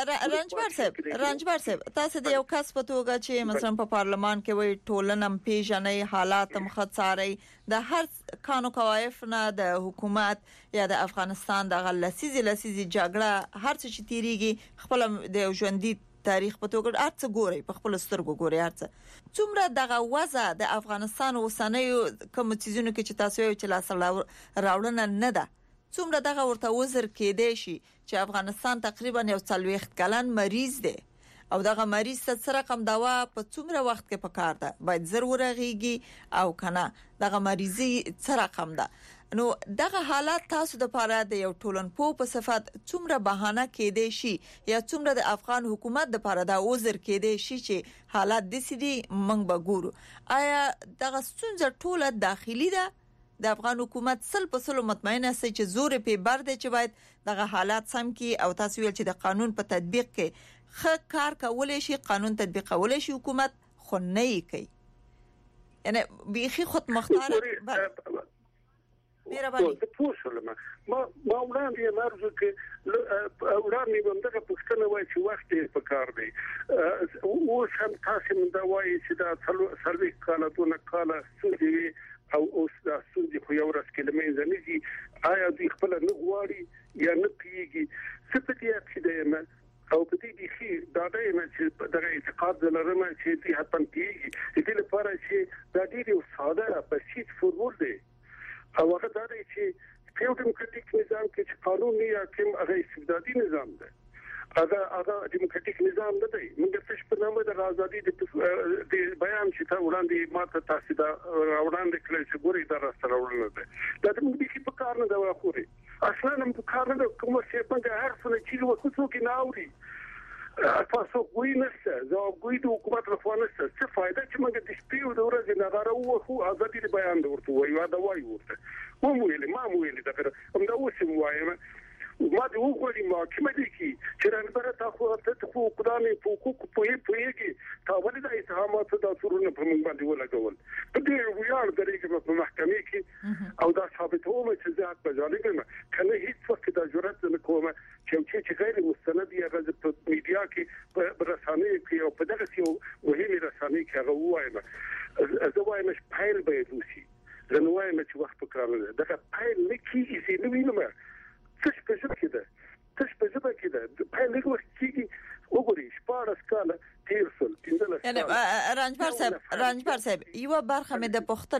Speaker 3: بله رنجبر صاحب تاسو د یو کس په توګه چې مثلا په پارلمان کې وي ټولنم پیژنې حالات مختصاري د هر قانون قواعد نه د حکومت یا د افغانستان د غلسيزي جګړه هر څه چې تیریږي خپل د ژوندۍ تاریخ په توګه ارڅ ګوري په خپل سترګو ګوري ارڅ څومره دغه وضع د افغانستان اوسنۍ کوم چیزونو کې چې تاسو یو چې لاس راوړنه نه ده څومره دغه ورته وزر کېدې شي چې افغانستان تقریبا یو 40 کلن مریض دی او دغه مریض څه رقم دوا په څومره وخت کې پکار ده باید ضرور غيږي او کنه دغه مریضي څه رقم ده نو دغه حالات تاسو د پاره د یو ټولنپوه په صفت څومره بهانه کېدې شي یا څومره د افغان حکومت د پاره د اوزر کېدې شي چې حالات د سړي منګ بګورو آیا دغه ستونزه ټوله داخلي ده د افغان حکومت 100% مطمئنه سي چې زور په بر دي چې باید دغه حالات سم کی او تاسو ویل چې د قانون په تطبیق کې ښه کار کولای شي قانون تطبیق کولای شي حکومت خو نه کوي یعنی بيخي خود مختار
Speaker 5: مهرباني د پوښتنه ما وړاندې مرزو کې وړاندې باندې پوښتنه وای چې وخت په کار دی او هم تاسو من دا وای چې دا سرویس کالاتونه کاله سودي او اوس دا سودي خو یو ورځ کې لمه ځنيږي آیا دوی خپل نه غواړي یا نه پیږي څه په دې کې دی او په دې کې دا دایمه چې دغه اعتقاد لرم چې دې حتم پیږي دې لپاره چې دا ډېر ساده بسيط فورمول دی او هغه دا دی چې یو دیموکراتیک نظام کې چې قانون نه حاکم هغه استبدادي نظام دی هغه دیموکراتیک نظام نه دی موږ څه په نامه د آزادي د بیان چې تا وړاندې ماته تاسو دا وړاندې کړل چې ګوري دا راستل وړاندې ده دا موږ به په کار نه دا واخوري اصلا هم په کار نه کوم څه په هر څه چې وڅو کې نه اوري تاسو کوی نشته زه کوی د حکومت له خوا نشته څه فائدہ چې موږ د شپې او د ورځې نه غواړو خو ازادي د بیان ورته وایو دا وایو ورته ما ویل دا هم دا اوس وایم ما د وګوري محکمه دي چې رنبره تاسو ته خو قانوني حقوق په کې تاول د اتهامات د ټولنې په موږ باندې ولګول په دې ویاړ درېږي په محکمه کې او دا ثابتوم چې ځات په ځانګړي کنه هیڅ وخت د جرأت نه کومه چې غیر مستند یا غږ په میډیا کې په رسانه کې او په دغه یو مهمه رسانه کې هغه وایم زه وایم چې پایل به دوسی زه نو وایم چې وخت په کار نه ده پایل نه کیږي چې نو وینم څه په ژبه کې ده په لږ وخت کې وګورئ شپاره سکاله تیرسل
Speaker 3: یعنی رنجبر صاحب یو برخه مې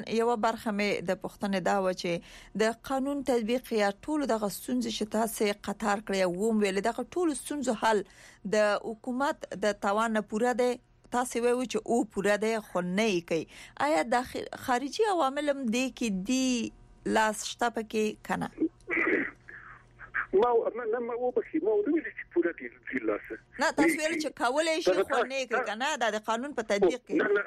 Speaker 3: د پښتنې دا و چې د قانون تطبیق یا ټول د غسونز چې تاسو قطار کړی ووم ویل د ټول سنځو حل د حکومت د توان پوره ده تاسو وایو چې او پوره ده خو نه کوي آیا د خارجي عوامل هم دي کې دی لاس شته پکې کنه
Speaker 5: ما وبخي ما ودي چې پوره دي لاسه
Speaker 3: نه تاسو ویل چې کولای شي خو نه کوي کنه د قانون په تطبیق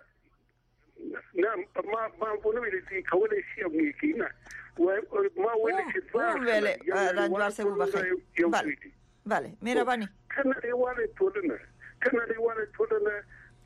Speaker 3: کې
Speaker 5: نه ما ونه ویل چې کولای شي او نه کوي نه ما ویل چې
Speaker 3: رنجبر صاحب بخیر بله مهرباني
Speaker 5: کنه دی واره ټولنه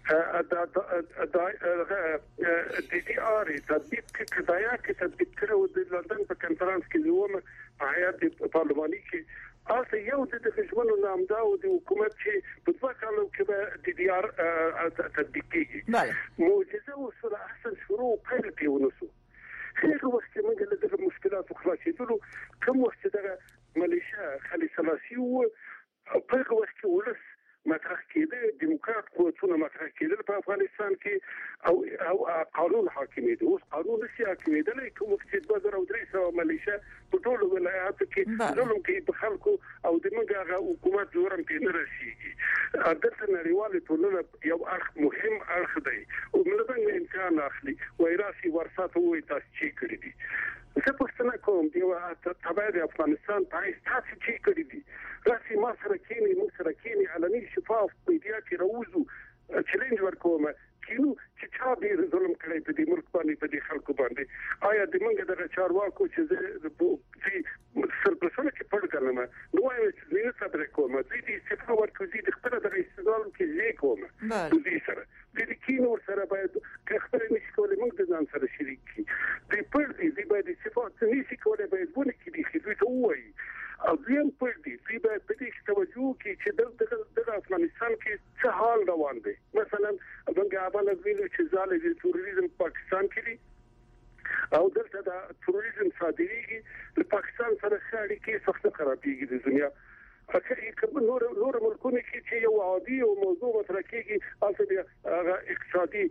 Speaker 5: DDR تطبیق کړه چې تطبیق کړو د لندن په کنفرانس کې زوم په حیات پارلماني کې اته یو د خدمتونو نامدا او د حکومت چې په څو کالو کې به DDR تطبیق کیږي معجزه او سره احسن شروع پیل پیونسو هغه وخت موږ له دغه مشکلاتو خلاصېدلو کوم وخت دغه ملیشیا خلیل سلاسي او په هغه وخت کې ولس مطرح کېده دیموکرات قوتونه مطرح کېدل په افغانستان کې او قانون حاکمیت اوس قانون نشي حاکمیت نه کوم چې 2003 ملیشیا په ټولو ولایاتو کې ظلم کوي په خلکو او د موږ حکومت زورم په نه رسیږي عادت نړیوال ټولنه یو مهم اړخ دی او موږ امکان اخلي وایراسي ورثات وې تاسو چې کړی دي زه پوښتنه کوم دی تبع د افغانستان په تاسو چې کړی دي راسي ما سره کېنی موږ سره کېنی علني شفاف میډیا کې راوځو چیلنج ورکوم کینو چې چا ډیر ظلم کړی په دې ملک باندې په دې خلکو باندې آیا د منګه د چارواکو چې سرپرسونه کې پړ کړم نو وايي چې نه صبر کوم دې استفاده ورکړي د خپل د استدلال کې زی کوم دې سره دې کینو سره باید خپل نشي کولای موږ د ځان سره شریک کی دې پړ دې باید استفاده نشي کولای باید ونه کې دې خې ته وایي او دیم پړ دې باید په دې توجه کې چې د افغانستان کې څه حال روان دی مثلا څنګه اوبله ویلو چې ځاله د تروریزم پاکستان کې دي او دلته د تروریزم صادریږي د پاکستان سره اړیکې سخت خرابېږي د دنیا اکثر نور ملکونه کې چې یو عادي او موضوع مطرح کیږي اصل د اقتصادي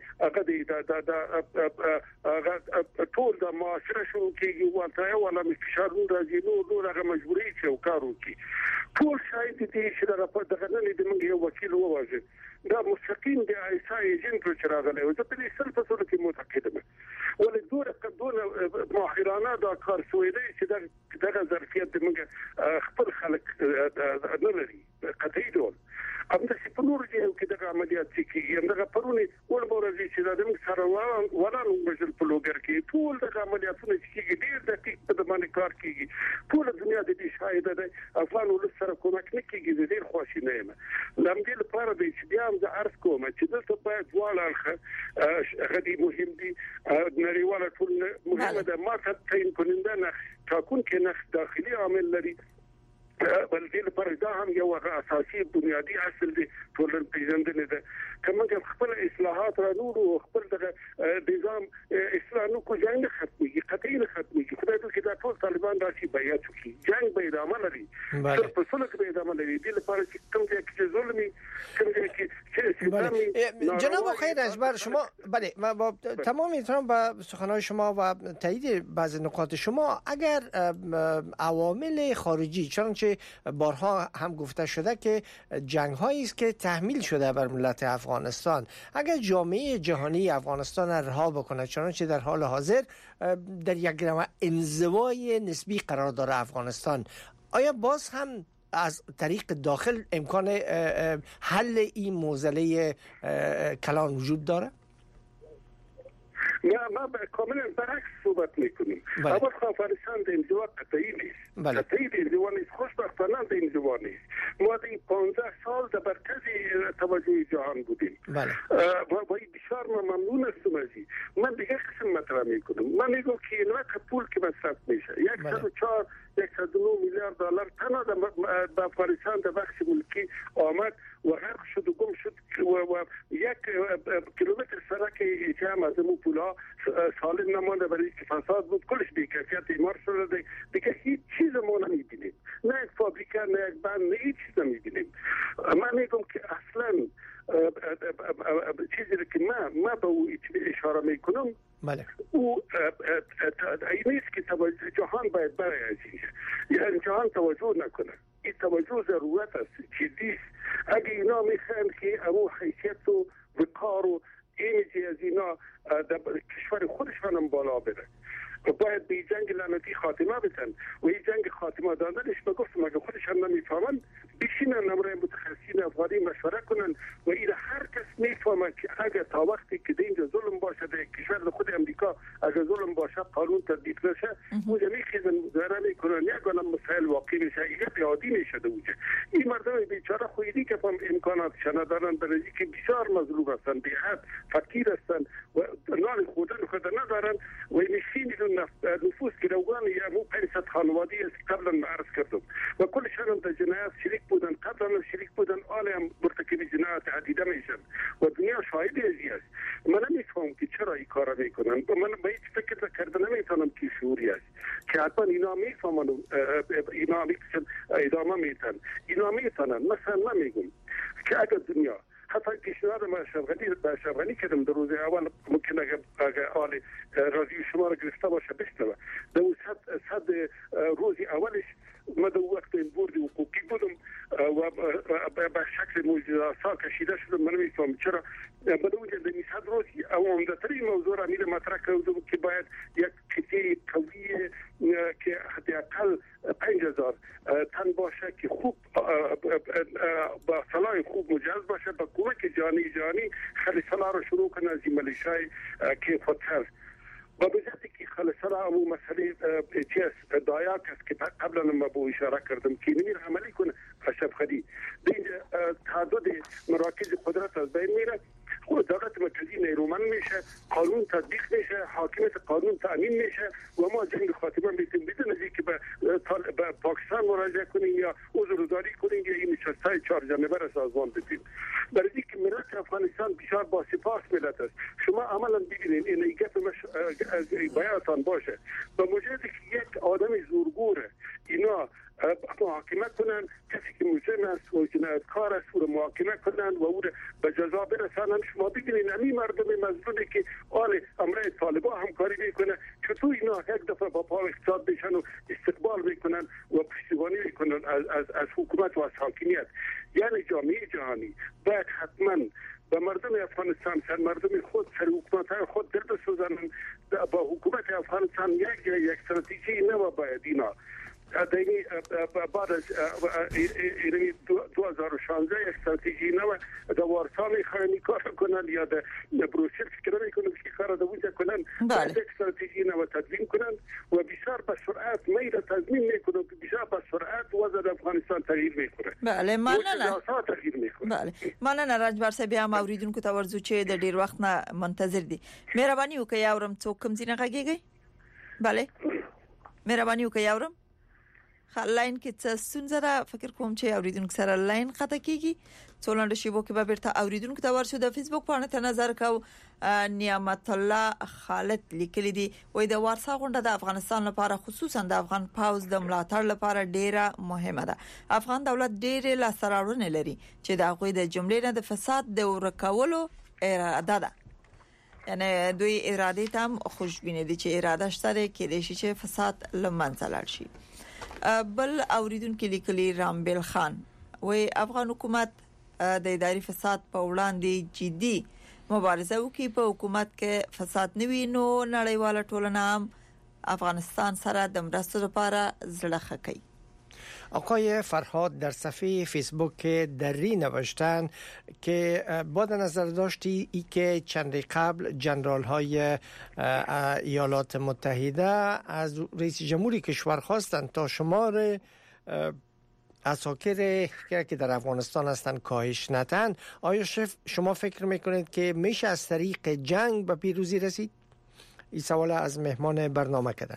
Speaker 5: هغه ټول د معاشره شروع کیږي ورته ولا مستشارون راځي نور هغه مجبوري چې وکړو کی ټول شاید دې چې دغه نه د موږ یو وکیل وواژه دا مستقیم د ایسای ایجنټ چې راغلی او په دې سره په صورت کې متأکد یم ولې دونه ماهرانه دا کار شوی دی چې دغه ظرفیت د موږ خپل خلک نه لري قطعي ډول همدا چې په نور ځای کې دغه عملیات کیږي همدا پرونی ول مورځي چې د موږ سره ولانو مجل په لوګر کې ټول دغه عملیاتونه چې کیږي ډیر دقیق په باندې کار کیږي ټول دنیا د دې شاهد ده افغان ولس سره کومک نه کیږي ډیر خوشی نه یم لمدې لپاره د چې بیا د عرض کوم چې دلته باید واړه غدي مهم دي نړیواله ټول مهمه ده ما ته تعین کننده نه تاکون کې نه داخلي عامل لري بل دې لپاره دا هم یو اساسي بنیادی اصل دی ټولن پیژندنه ده کومه خپل اصلاحات را نورو خپل د نظام اصلاح نو کو جنگ ختمي قطعي نه ختمي خدای دې دا ټول طالبان راشي بیعت کوي جنگ به ادامه لري په سلک به ادامه لري دې لپاره چې کوم ځای کې ظلمي کوم ځای کې
Speaker 4: جناب خیر اجبر شما بله ما با تمام احترام به سخنان شما و تایید بعضی نکات شما اگر عوامل خارجی چنانچه بارها هم گفته شده که جنگ هایی است که تحمیل شده بر ملت افغانستان اگر جامعه جهانی افغانستان را رها بکنه چنانچه در حال حاضر در یک انزوای نسبی قرار داره افغانستان آیا باز هم از طریق داخل امکان حل این معضله کلان وجود داره؟
Speaker 5: نه ما کاملا برعکس صحبت میکنیم اول افغانستان د انزوا قطعی نیست قطعی د انزوا نیست خوشبختانه د انزوا نیست ما د 15 سال د مرکزی توجه جهان بودیم و بسیار ممنون هستم از این من دیگه قسم مطرح میکنم من میگم که این وقت پول که مصرف میشه 104 109 میلیارد دلار تنها در افغانستان در بخش ملکی آمد و غرق شد و گم شد و یک کیلومتر سرک هم از اون پولها سالم نمانده برای که فساد بود کلش بی‌کیفیت ایمار شده دیگه هیچ چیز ما نمیبینیم نه یک فابریکه نه یک بند نه هیچ چیز نمیبینیم من میگم که اصلا چیزی که ما به او اشاره میکنم او اینیست که جهان باید برای عزیز یعنی جهان توجه نکنه این توجه ضرورت است چیزیست اگه اینا میخوان که امو حیثیت و وقار و ایمیجی از اینا در کشور خودشان هم بالا بره باید به جنگ لعنتی خاتمه بدن و این جنگ خاتمه دادنش بگفتم اگه خودشان نمیفهمن بشینن نمره متخصصین افغانی مشوره کنن و این هر کس میفهمه که اگه تا وقتی که اینجا ظلم باشه در کشور خود امریکا اگه ظلم باشه قانون تطبیق نشه اونجا میخیزن مظاهره میکنن یک گونه مسائل واقعی میشه این عادی میشه دوجه این مردم بیچاره خویدی که هم امکاناتش ندارن برای که بسیار مظلوم هستن بی حد فقیر هستن و نان خودن خود ندارن و میشین نفوس که روان یا مو 500 خانوادی است قبلا عرض کردم و کلشان هم در جنایات شریک بودن قبلا هم شریک بودن آل هم مرتکب جنایات عدیده میشن و دنیا شاهد ازی است من نمیفهم که چرا این کارا میکنن من به هیچ فکر کرده نمیتونم که شعوری است که حتما اینا میفهمن اینا ادامه میتن اینا میتونن مثلا من میگم که اگر دنیا حتی پیشنهاد من اشرف کردم در روز اول ممکن اگر آل رادیو شما را گرفته باشه بشنوه در صد روز اولش ما در وقت برد حقوقی بودم و به شکل معجزه‌آسا کشیده شدم. من میفهمم چرا بدون وجود در 100 روز عمده‌ترین موضوع را میره مطرح کردم که باید یک کتیبه قوی که حداقل 5000 تن باشه که خوب با سلاح خوب مجهز باشه، با کمک جانی خیلی سلاح را شروع کنه از این ملیشای که فتر و به جهتی که خیلی سلاح امو مسئله چیز دایاک است که قبلا ما به اشاره کردم که نمیر عملی کنه اشرف غنی دین تعدد مراکز قدرت از بین میره، خود دولت مرکزی نیرومند میشه، قانون تطبیق میشه، حاکمیت قانون تامین میشه و ما جنگ خاتمه میتونیم بدون از اینکه به پاکستان مراجعه کنیم یا عذرگزاری کنیم یا این نشستای 4 جانبه را سازمان بدیم. برای اینکه ملت افغانستان بسیار باسپاس ملت است. شما عملا ببینید این ایگت بیانتان باشه با مجرد که یک آدم زورگوره اینا محاکمه کنن، کسی که مجرم است و جنایتکار است و محاکمه کنن و او به جزا برسانن. شما ببینید همین مردم مظلومی که آل امره طالبان همکاری میکنه چطور اینا یک دفعه با پا اقتصاد بشن و استقبال میکنن و پشتیبانی میکنن از حکومت و از حاکمیت. یعنی جامعه جهانی باید حتما به مردم افغانستان سر مردم خود سر حکومت خود در بسازن. با حکومت افغانستان یک استراتژی نو باید اینا بعد از 2016 یک استراتژی نو در وارسا میخواهن کار کنن یا در بروسل فکر میکنن که کار در اونجا کنن. بعد یک استراتژی نو تدوین کنن و بسیار به سرعت میره تضمین میکنن که بسیار به سرعت وضع افغانستان تغییر میکنه.
Speaker 3: بله مننه رنجبر صاحب بیا اوریدونکو ته ورزو چې د ډیر وخت نه منتظر دي. مهرباني وکړئ اورم څوک کوم ځای نه غږیږي. بله مهرباني وکړئ اورم لاین کې څه ستونزه ده. فکر کوم چې اوریدونکو سره لاین قطع کیږي. څولنډ شیبو کې به بیرته اوریدونکو ته ورشو. د فیسبوک باندې ته نظر کو نعمت الله خالد لیکلی دی وای د وارسا غونډه د افغانستان لپاره خصوصا د افغان پاوز د ملاتړ لپاره ډیره مهمه ده. افغان دولت ډیره لاسراړونه لري چې د هغوی د جملې نه د فساد د ورکولو اراده ده. یعنی دوی اراده تام خوشبینه دي چې اراده شته کې د شي چې فساد لمنځه لاړ شي. بل اوریدونکو لیکلی رامبل خان وای افغان حکومت د اداري فساد په وړاندې جدي مبارزه وکړي. په حکومت کې فساد نوي نو نړیواله ټولنه افغانستان سره د مرستو لپاره زړه ښه کوي.
Speaker 4: آقای فرهاد در صفحه فیسبوک دری نوشتن که با نظر داشتی ای که چند قبل جنرال های ایالات متحده از رئیس جمهوری کشور خواستند تا شمار عساکر که در افغانستان هستند کاهش ندهند، آیا شما فکر میکنید که میشه از طریق جنگ به پیروزی رسید؟ این سوال از مهمان برنامه کردن.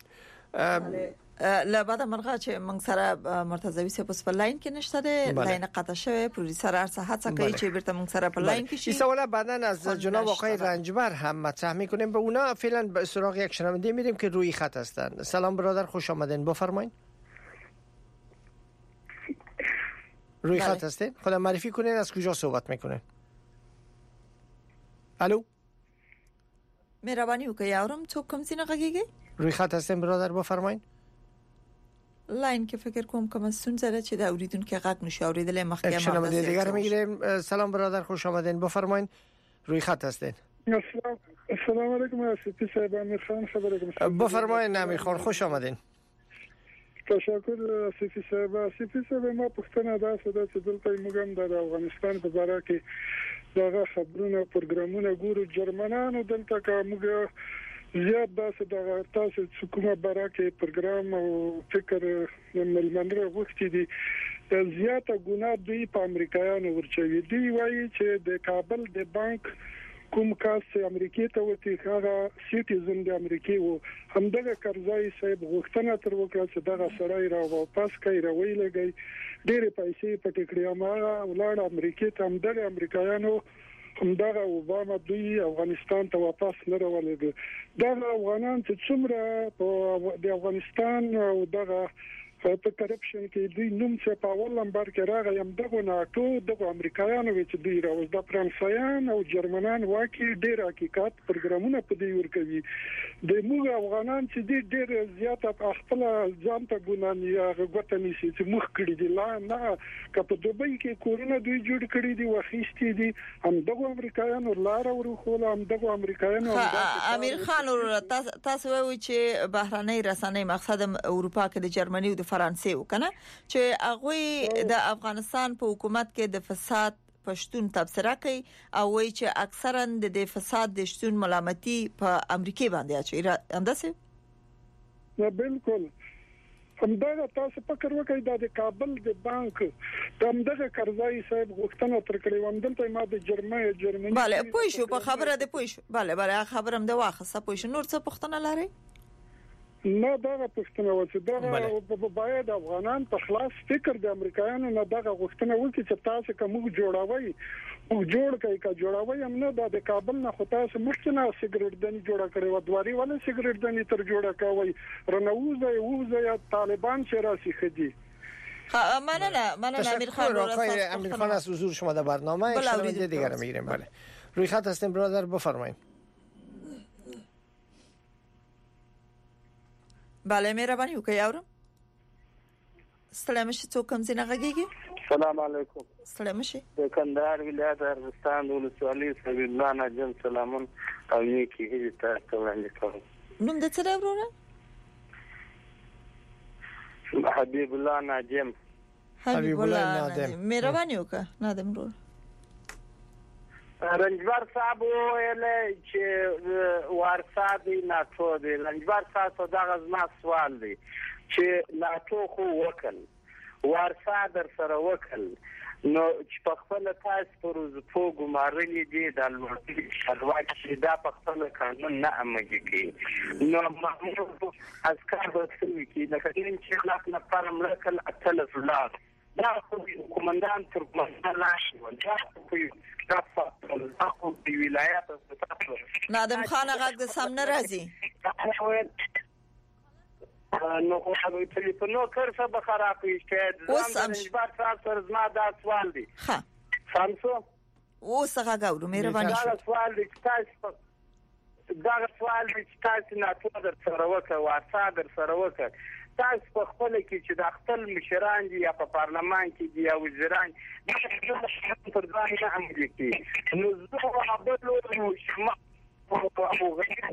Speaker 3: لبعد مرغه چې موږ سره مرتضوی صاحب په لاین کې نشته ده. لاین قطع شوی. پروډوسر ارڅه هڅه کوي چې بیرته موږ سره په لاین کې شي.
Speaker 4: این سوال بعداً از جناب آقای رنجبر هم مطرح میکنیم. به اونا فعلا به سراغ یک شنونده میریم که روی خط هستن. سلام برادر، خوش آمدین، بفرمایید. روی خط هستین؟ خودم معرفی کنین، از کجا صحبت میکنین؟ الو
Speaker 3: مهرباني وکړئ اورم څوک کوم څه نه غږیږي.
Speaker 4: روی خط هستین برادر، بفرمایید.
Speaker 3: لاین کې فکر کوم کوم ستونزه چې د اوریدونکو غږ نشي اوریدل. مخکې ما
Speaker 4: شنونده دیگر میگیریم. سلام برادر، خوش آمدین، بفرمایید. روی خط هستین.
Speaker 9: السلام علیکم اسپی صاحب. امیر خان خبر کنم.
Speaker 4: بفرمایید امیر خان، خوش آمدین.
Speaker 9: تشکر اسپی صاحب. اسپی صاحب ما پښتنه دا سده چې دلته موږ هم د افغانستان په اړه کې دغه خبرونه پروګرامونه ګورو. جرمنانو دلته کومه زیات داسې د تاسو حکومت برکه پروګرام او فکر ملمنره وخت دي زیاته ګناه دوی په امریکایانو ورچوي. دوی وایي چې د کابل د بانک کوم کاس امریکای ته وتی هغه سیټیزن د امریکای وو. همدغه کرزای صاحب غوښتنه تر وکړه چې دغه سړی را واپس کړي، راوي لګي ډېر پیسې په ټیکړیا ما ولړ امریکای ته. همدغه امریکایانو همدغه اوباما دوی افغانستان ته واپس نه راولېږي. دغه افغانان چې څومره په د افغانستان او دغه په کرپشن کې دوی نوم چې په اول نمبر کې راغی هم دغه ناتو دغه امریکایانو چې دوی راوځي د فرانسویان او جرمنان واکي ډېر حقیقت پروګرامونه په دې ورکوي د موږ افغانان چې ډېر زیات خپل ځان ته ګونان یا غوته نشي چې مخ کړی دي لا نه کله دوبۍ کې کورونه دوی جوړ کړی دي وخیستي دي هم دغه امریکایانو لار ورخول هم دغه امریکایانو
Speaker 3: امیر خان تاسو وایي چې بهراني رسنۍ مقصد اروپا کې د جرمني او فرانسې وکنه چې هغه د افغانستان په حکومت کې د فساد پښتون تبصره کوي او وایي چې اکثرا د فساد د شتون ملامتي په امریکا باندې اچي انداسه
Speaker 9: نه بالکل همدغه تاسو فکر وکړئ د کابل د بانک دغه قرضای صاحب غوښتنه تر کړې و دلته ما د جرمني
Speaker 3: bale پوه شو په خبره ده پوه شو bale خبرم ده واخصه پوه شو نور څه پښتنه لري
Speaker 9: نه دغه پښتنه و چې دغه باید افغانان په خلاص فکر د امریکایانو نه دغه غوښتنه وکړي چې تاسو کوم جوړوي او جوړ کوي کا جوړوي هم نه د کابل نه خو تاسو مخکنه سیګریټ دني جوړه کړی و دواري ولا سیګریټ دني تر جوړه کوي رنوزه طالبان چې راسي خدي
Speaker 3: مننه امیر خان
Speaker 4: امیر خان از حضور شما در برنامه شنونده دیگر میگیریم. بله روی خط هستیم برادر بفرمایید.
Speaker 3: بله مهرباني وکړئ اورم. سلام شي څوک کوم ځای نه غږیږي؟
Speaker 10: سلام علیکم.
Speaker 3: سلام شي.
Speaker 10: د کندهار ولایت ارغستان ولسوالۍ حبیب الله ناجم سلامون او نیکی هیڅ تاسو وړاندې کوم.
Speaker 3: نوم د څه دی وروره؟
Speaker 10: حبیب الله ناجم.
Speaker 3: حبیب الله ناجم. مهرباني وکړه نادم وروره.
Speaker 10: رنجبر صاحب ویل چې وارثادي ناتو دی. رنجبر صاحب دا غزما سوال دی چې ناتو خو وکل وارثاد در سره وکل نو چې په خپل تاسو پر په ګمارلې دي د لوړتي شلواک چې دا په خپل قانون نه عملي کوي نو مامور اسکار به څه کوي لکه چې خلاص نه پرم لکل اتل فلات دا کومندان تر کومندان لاشي دا کوي تاسو په ولایت
Speaker 3: نادم خان هغه د سم نه راځي
Speaker 10: نو خو ټلیفونو کړه به خراب کیږي
Speaker 3: اوس هم
Speaker 10: نجبر تاسو زما دا سوال دی
Speaker 3: ها
Speaker 10: سامسو
Speaker 3: اوس هغه ګورو مهرباني
Speaker 10: دا سوال دی تاسو دا سوال دی تاسو نه تاسو در سره وکړه واسه در سره وکړه تاسو په خپل کې چې د خپل مشران دي یا په پارلمان کې دي یا وزیران د پر ځای نه عملي کوي نو زه غواړم نو شما او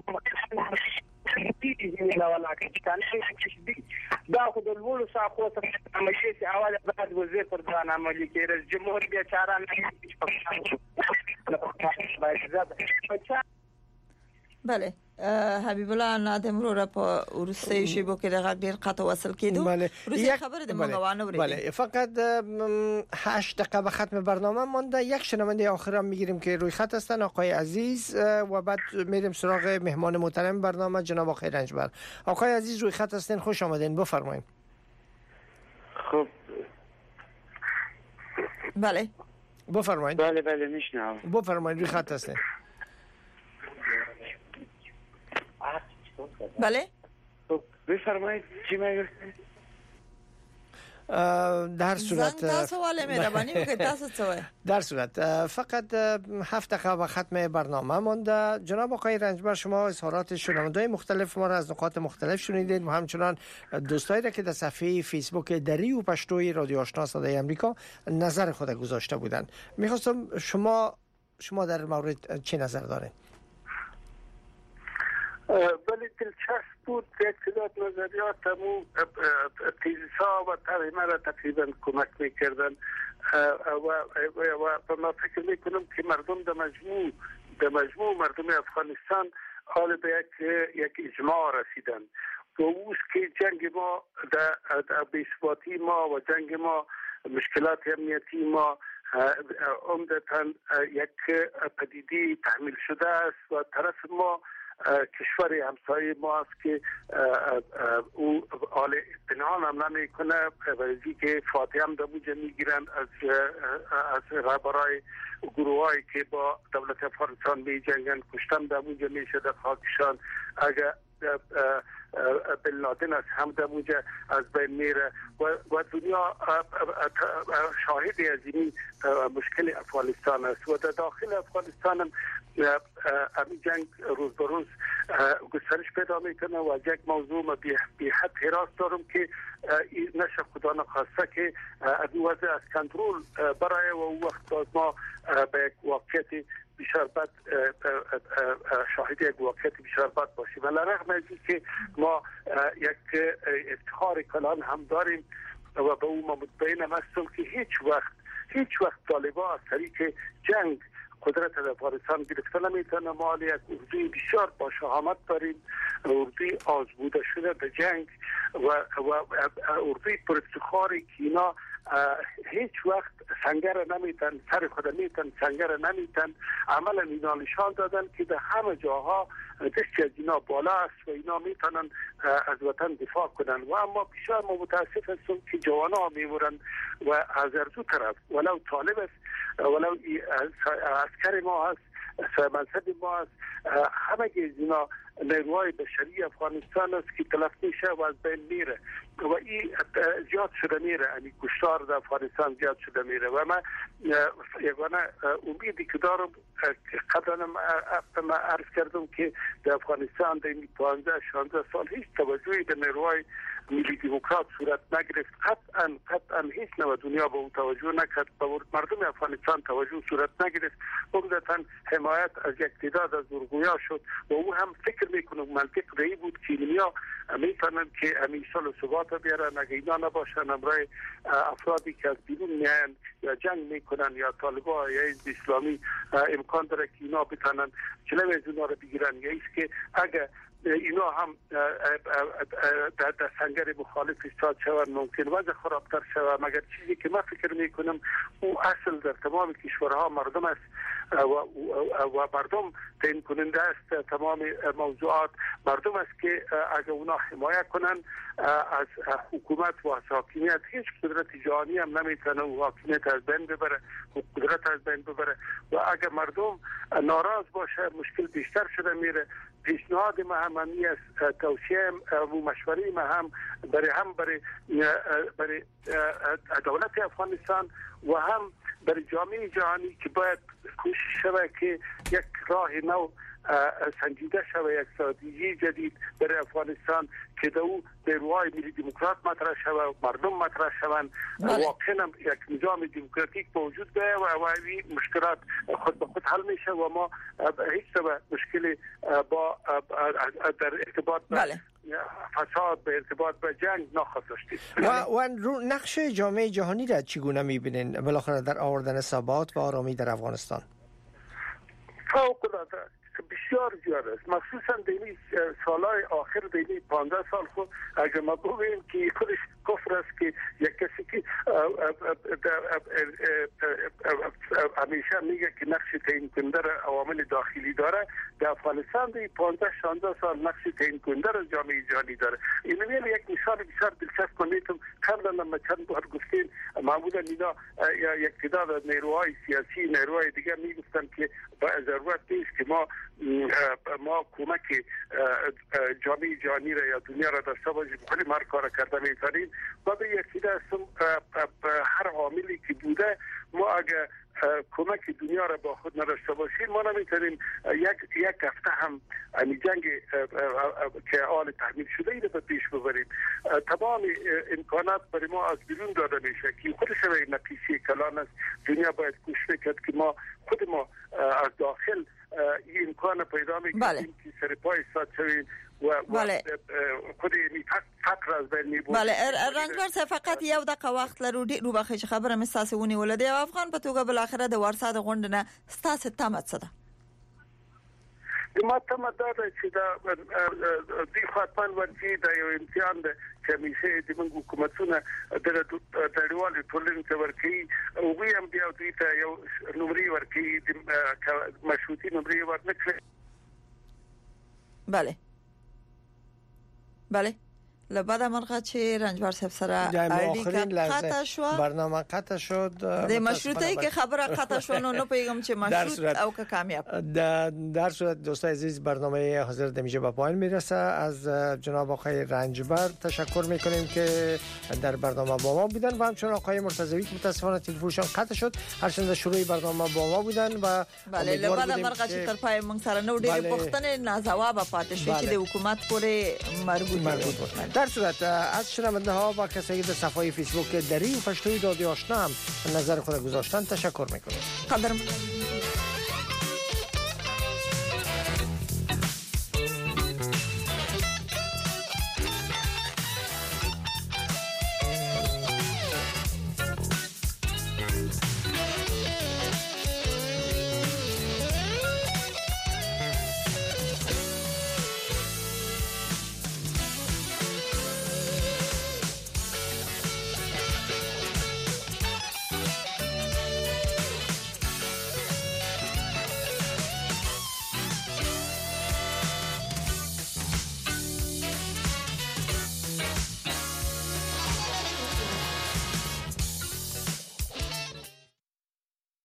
Speaker 10: دا خو د لوړو ساقو سره عملي چې اول بعد وزیر پر ځان عملي کوي رئیس جمهور بیا چاره نه
Speaker 3: بله حبیب الله نادم رو را په ورسته شی بو کې دغه ډیر قطع وصل کېدو روسي خبره د مونږوانه ورې
Speaker 4: بله فقط 8 دقیقه به ختم برنامه مونده. یک شنونده آخر هم میگیریم که روی خط هستن آقای عزیز و بعد میریم سراغ مهمان محترم برنامه جناب آقای رنجبر. آقای عزیز روی خط هستین خوش آمدین بفرمایید.
Speaker 10: خب
Speaker 3: بله
Speaker 4: بفرمایید.
Speaker 10: بله میشنم
Speaker 4: بفرمایید روی خط هستین.
Speaker 3: بله
Speaker 10: بفرمایید چی میگید؟
Speaker 4: در صورت
Speaker 3: سوال مهربانی وکړئ تاسو څه
Speaker 4: در صورت فقط 7 دقیقه و ختم برنامه مونده. جناب آقای رنجبر شما اظهارات شنونده‌های مختلف ما را از نقاط مختلف شنیدید و همچنان دوستایی را که در صفحه فیسبوک دری و پشتوی رادیو آشنا صدای آمریکا نظر خود گذاشته بودند. می‌خواستم شما در مورد چه نظر دارید؟
Speaker 5: ولی دلچسب بود که اطلاعات نظریاتمو تیزیسا و طرح مرا تقریبا کمک میکردن و ما فکر میکنم که مردم در مجموع مردم افغانستان حال به یک اجماع رسیدن و اوست که جنگ ما در بی‌ثباتی ما و جنگ ما مشکلات امنیتی ما عمدتاً یک پدیده تحمیل شده است و طرف ما کشور همسایه ما است که او حال پنهان هم نمی کنه ولی که فاتحه هم در اونجا میگیرن از رهبرای گروه هایی که با دولت افغانستان می جنگن کشتن در اونجا میشه در خاکشان. اگر بن لادن است هم در اونجا از بین میره و دنیا شاهد از این مشکل افغانستان است و در داخل افغانستان هم همین جنگ روز به روز گسترش پیدا میکنه و یک موضوع بی حد حراس دارم که نشه خدا نخواسته که این وضع از کنترل برای و وقت باز ما به یک واقعیت بسیار بد شاهد یک واقعیت بسیار بد باشیم. ولی رغم از اینکه ما یک افتخار کلان هم داریم و به اون مطمئنم هستم که هیچ وقت طالبان از طریق جنگ قدرت در افغانستان گرفته نمیتونه. ما یک اردوی بسیار با شهامت داریم، اردوی آزموده شده در جنگ و اردوی پر افتخاری که اینا هیچ وقت سنگر نمیتن، سر خود میتن سنگر نمیتن. عملا اینا نشان دادن که در همه جاها دست از اینا بالا است و اینا میتونن از وطن دفاع کنن و اما بسیار ما متاسف هستم که جوانا میمورن و از دو طرف ولو طالب است ولو عسکر ما هست منصب ما هست همه از اینا نیروهای بشری افغانستان است که تلف میشه و از بین میره و این زیاد شده میره. یعنی کشتار در افغانستان زیاد شده میره و من یگانه امیدی که دارم قبلا ما عرض کردم که در افغانستان در این 15-16 سال هیچ توجهی به نیروهای ملی دموکرات صورت نگرفت. قطعا هیچ نوع دنیا به اون توجه نکرد، به مردم افغانستان توجه صورت نگرفت. عمدتاً حمایت از یک تعداد از زورگویا شد و او هم فکر میکنم منطق رایی بود که اینیا میتونن که همیشه ثبات بیارن. اگه اینا نباشن امرای افرادی که از بیرون میان یا جنگ میکنن یا طالبان یا حزب اسلامی امکان داره که اینا بتونن جلوی از اونا رو بگیرن. یا ایست که اگه اینا هم در سنگر مخالف ایستاد شوند ممکن وضع خرابتر شود. مگر چیزی که من فکر میکنم او اصل در تمام کشورها مردم است و مردم تعیین کننده است تمام موضوعات. مردم است که اگر اونا حمایت کنن از حکومت و از حاکمیت هیچ قدرت جهانی هم نمیتونه و حاکمیت از بین ببره و قدرت از بین ببره. و اگر مردم ناراض باشه مشکل بیشتر شده میره. پیشنهاد ما همانی است، توصیه و مشوره ما هم برای دولت افغانستان و هم برای جامعه جهانی که باید کوشش شود که یک راه نو سنجیده شود، یک استراتژی جدید برای افغانستان که در او نیروهای ملی دموکرات مطرح شود، مردم مطرح شوند، واقعا یک نظام دموکراتیک به وجود بیاید و این مشکلات خود به خود حل میشه و ما هیچ نوع مشکلی با در ارتباط فساد به ارتباط به جنگ نخواهد داشتیم.
Speaker 4: و نقش جامعه جهانی را چگونه میبینین بالاخره در آوردن ثبات و آرامی در افغانستان؟
Speaker 5: فوق‌العاده بسیار زیاد است، مخصوصا در این سالهای آخر در این 15 سال خود اگر ما بگوییم که خودش کفر است که یک کسی که همیشه میگه که نقش تعیین کننده را عوامل داخلی داره، در افغانستان در 15-16 سال نقش تعیین کننده را جامعه جهانی داره. این یک مثال بسیار دلچسب میتونم قبلا لما چند بار گفتیم معمولا اینا یک تعداد از نیروهای سیاسی نیروهای دیگه میگفتن که با ضرورت نیست که ما کمک جامعه جهانی را یا دنیا را داشته باشیم، خیلی هر کار کرده میتونیم و به یکی دستم هر عاملی که بوده ما اگر کمک دنیا را با خود نداشته باشیم ما نمیتونیم یک هفته هم جنگ که آل تحمیل شده ای را به پیش ببریم. تمام امکانات برای ما از بیرون داده میشه که خودش یک نقیصی کلان است. دنیا باید کوشش کرد که ما خود ما از داخل این امکان پیدا میکنیم که سر پای ایستاد شویم و خود فقر از بین میبریم.
Speaker 3: بله رنگبر صاحب فقط یو دقیقه وخت لرو ډیرو بخښه چې خبره مې ستاسو ونیوله. د یو افغان په توګه بالاخره د ورسا د غونډه نه ستاسو تمه څه ده؟
Speaker 5: ما تمه دا ده چې د خاطر ورکی د یو امتحان ده چې همیشه د موږ حکومتونه د نړیوالو ټولنې ته ورکوي او دوی هم بیا دوی ته یو نمرې ورکوي د مشروطي نمرې ورنکړي.
Speaker 3: بله لبعد مرغه چې رنجبر صاحب سره
Speaker 4: اړیکه
Speaker 3: قطع شو،
Speaker 4: برنامه قطع شد.
Speaker 3: د مشروطه کې خبره قطع شو، نو پیغام چې مشروط او که کامیاب.
Speaker 4: در صورت دوستان عزیز برنامه حاضر دمیجه به پایان میرسه. از جناب آقای رنجبر تشکر میکنیم که در برنامه با ما بودن و همچنین آقای مرتضوی که متاسفانه تلفنشان قطع شد. هرچند شروع برنامه با ما بودن و
Speaker 3: بله لبعد مرغه چې تر پای موږ سره نو ډېر پوښتنې ناځواب پاتې شوې چې د حکومت پورې مربوط بود.
Speaker 4: در صورت از شنونده ها و کسایی که در صفحه فیسبوک دری و پشتوی رادیو آشنا هم نظر خود گذاشتن تشکر میکنیم.
Speaker 3: قدرمند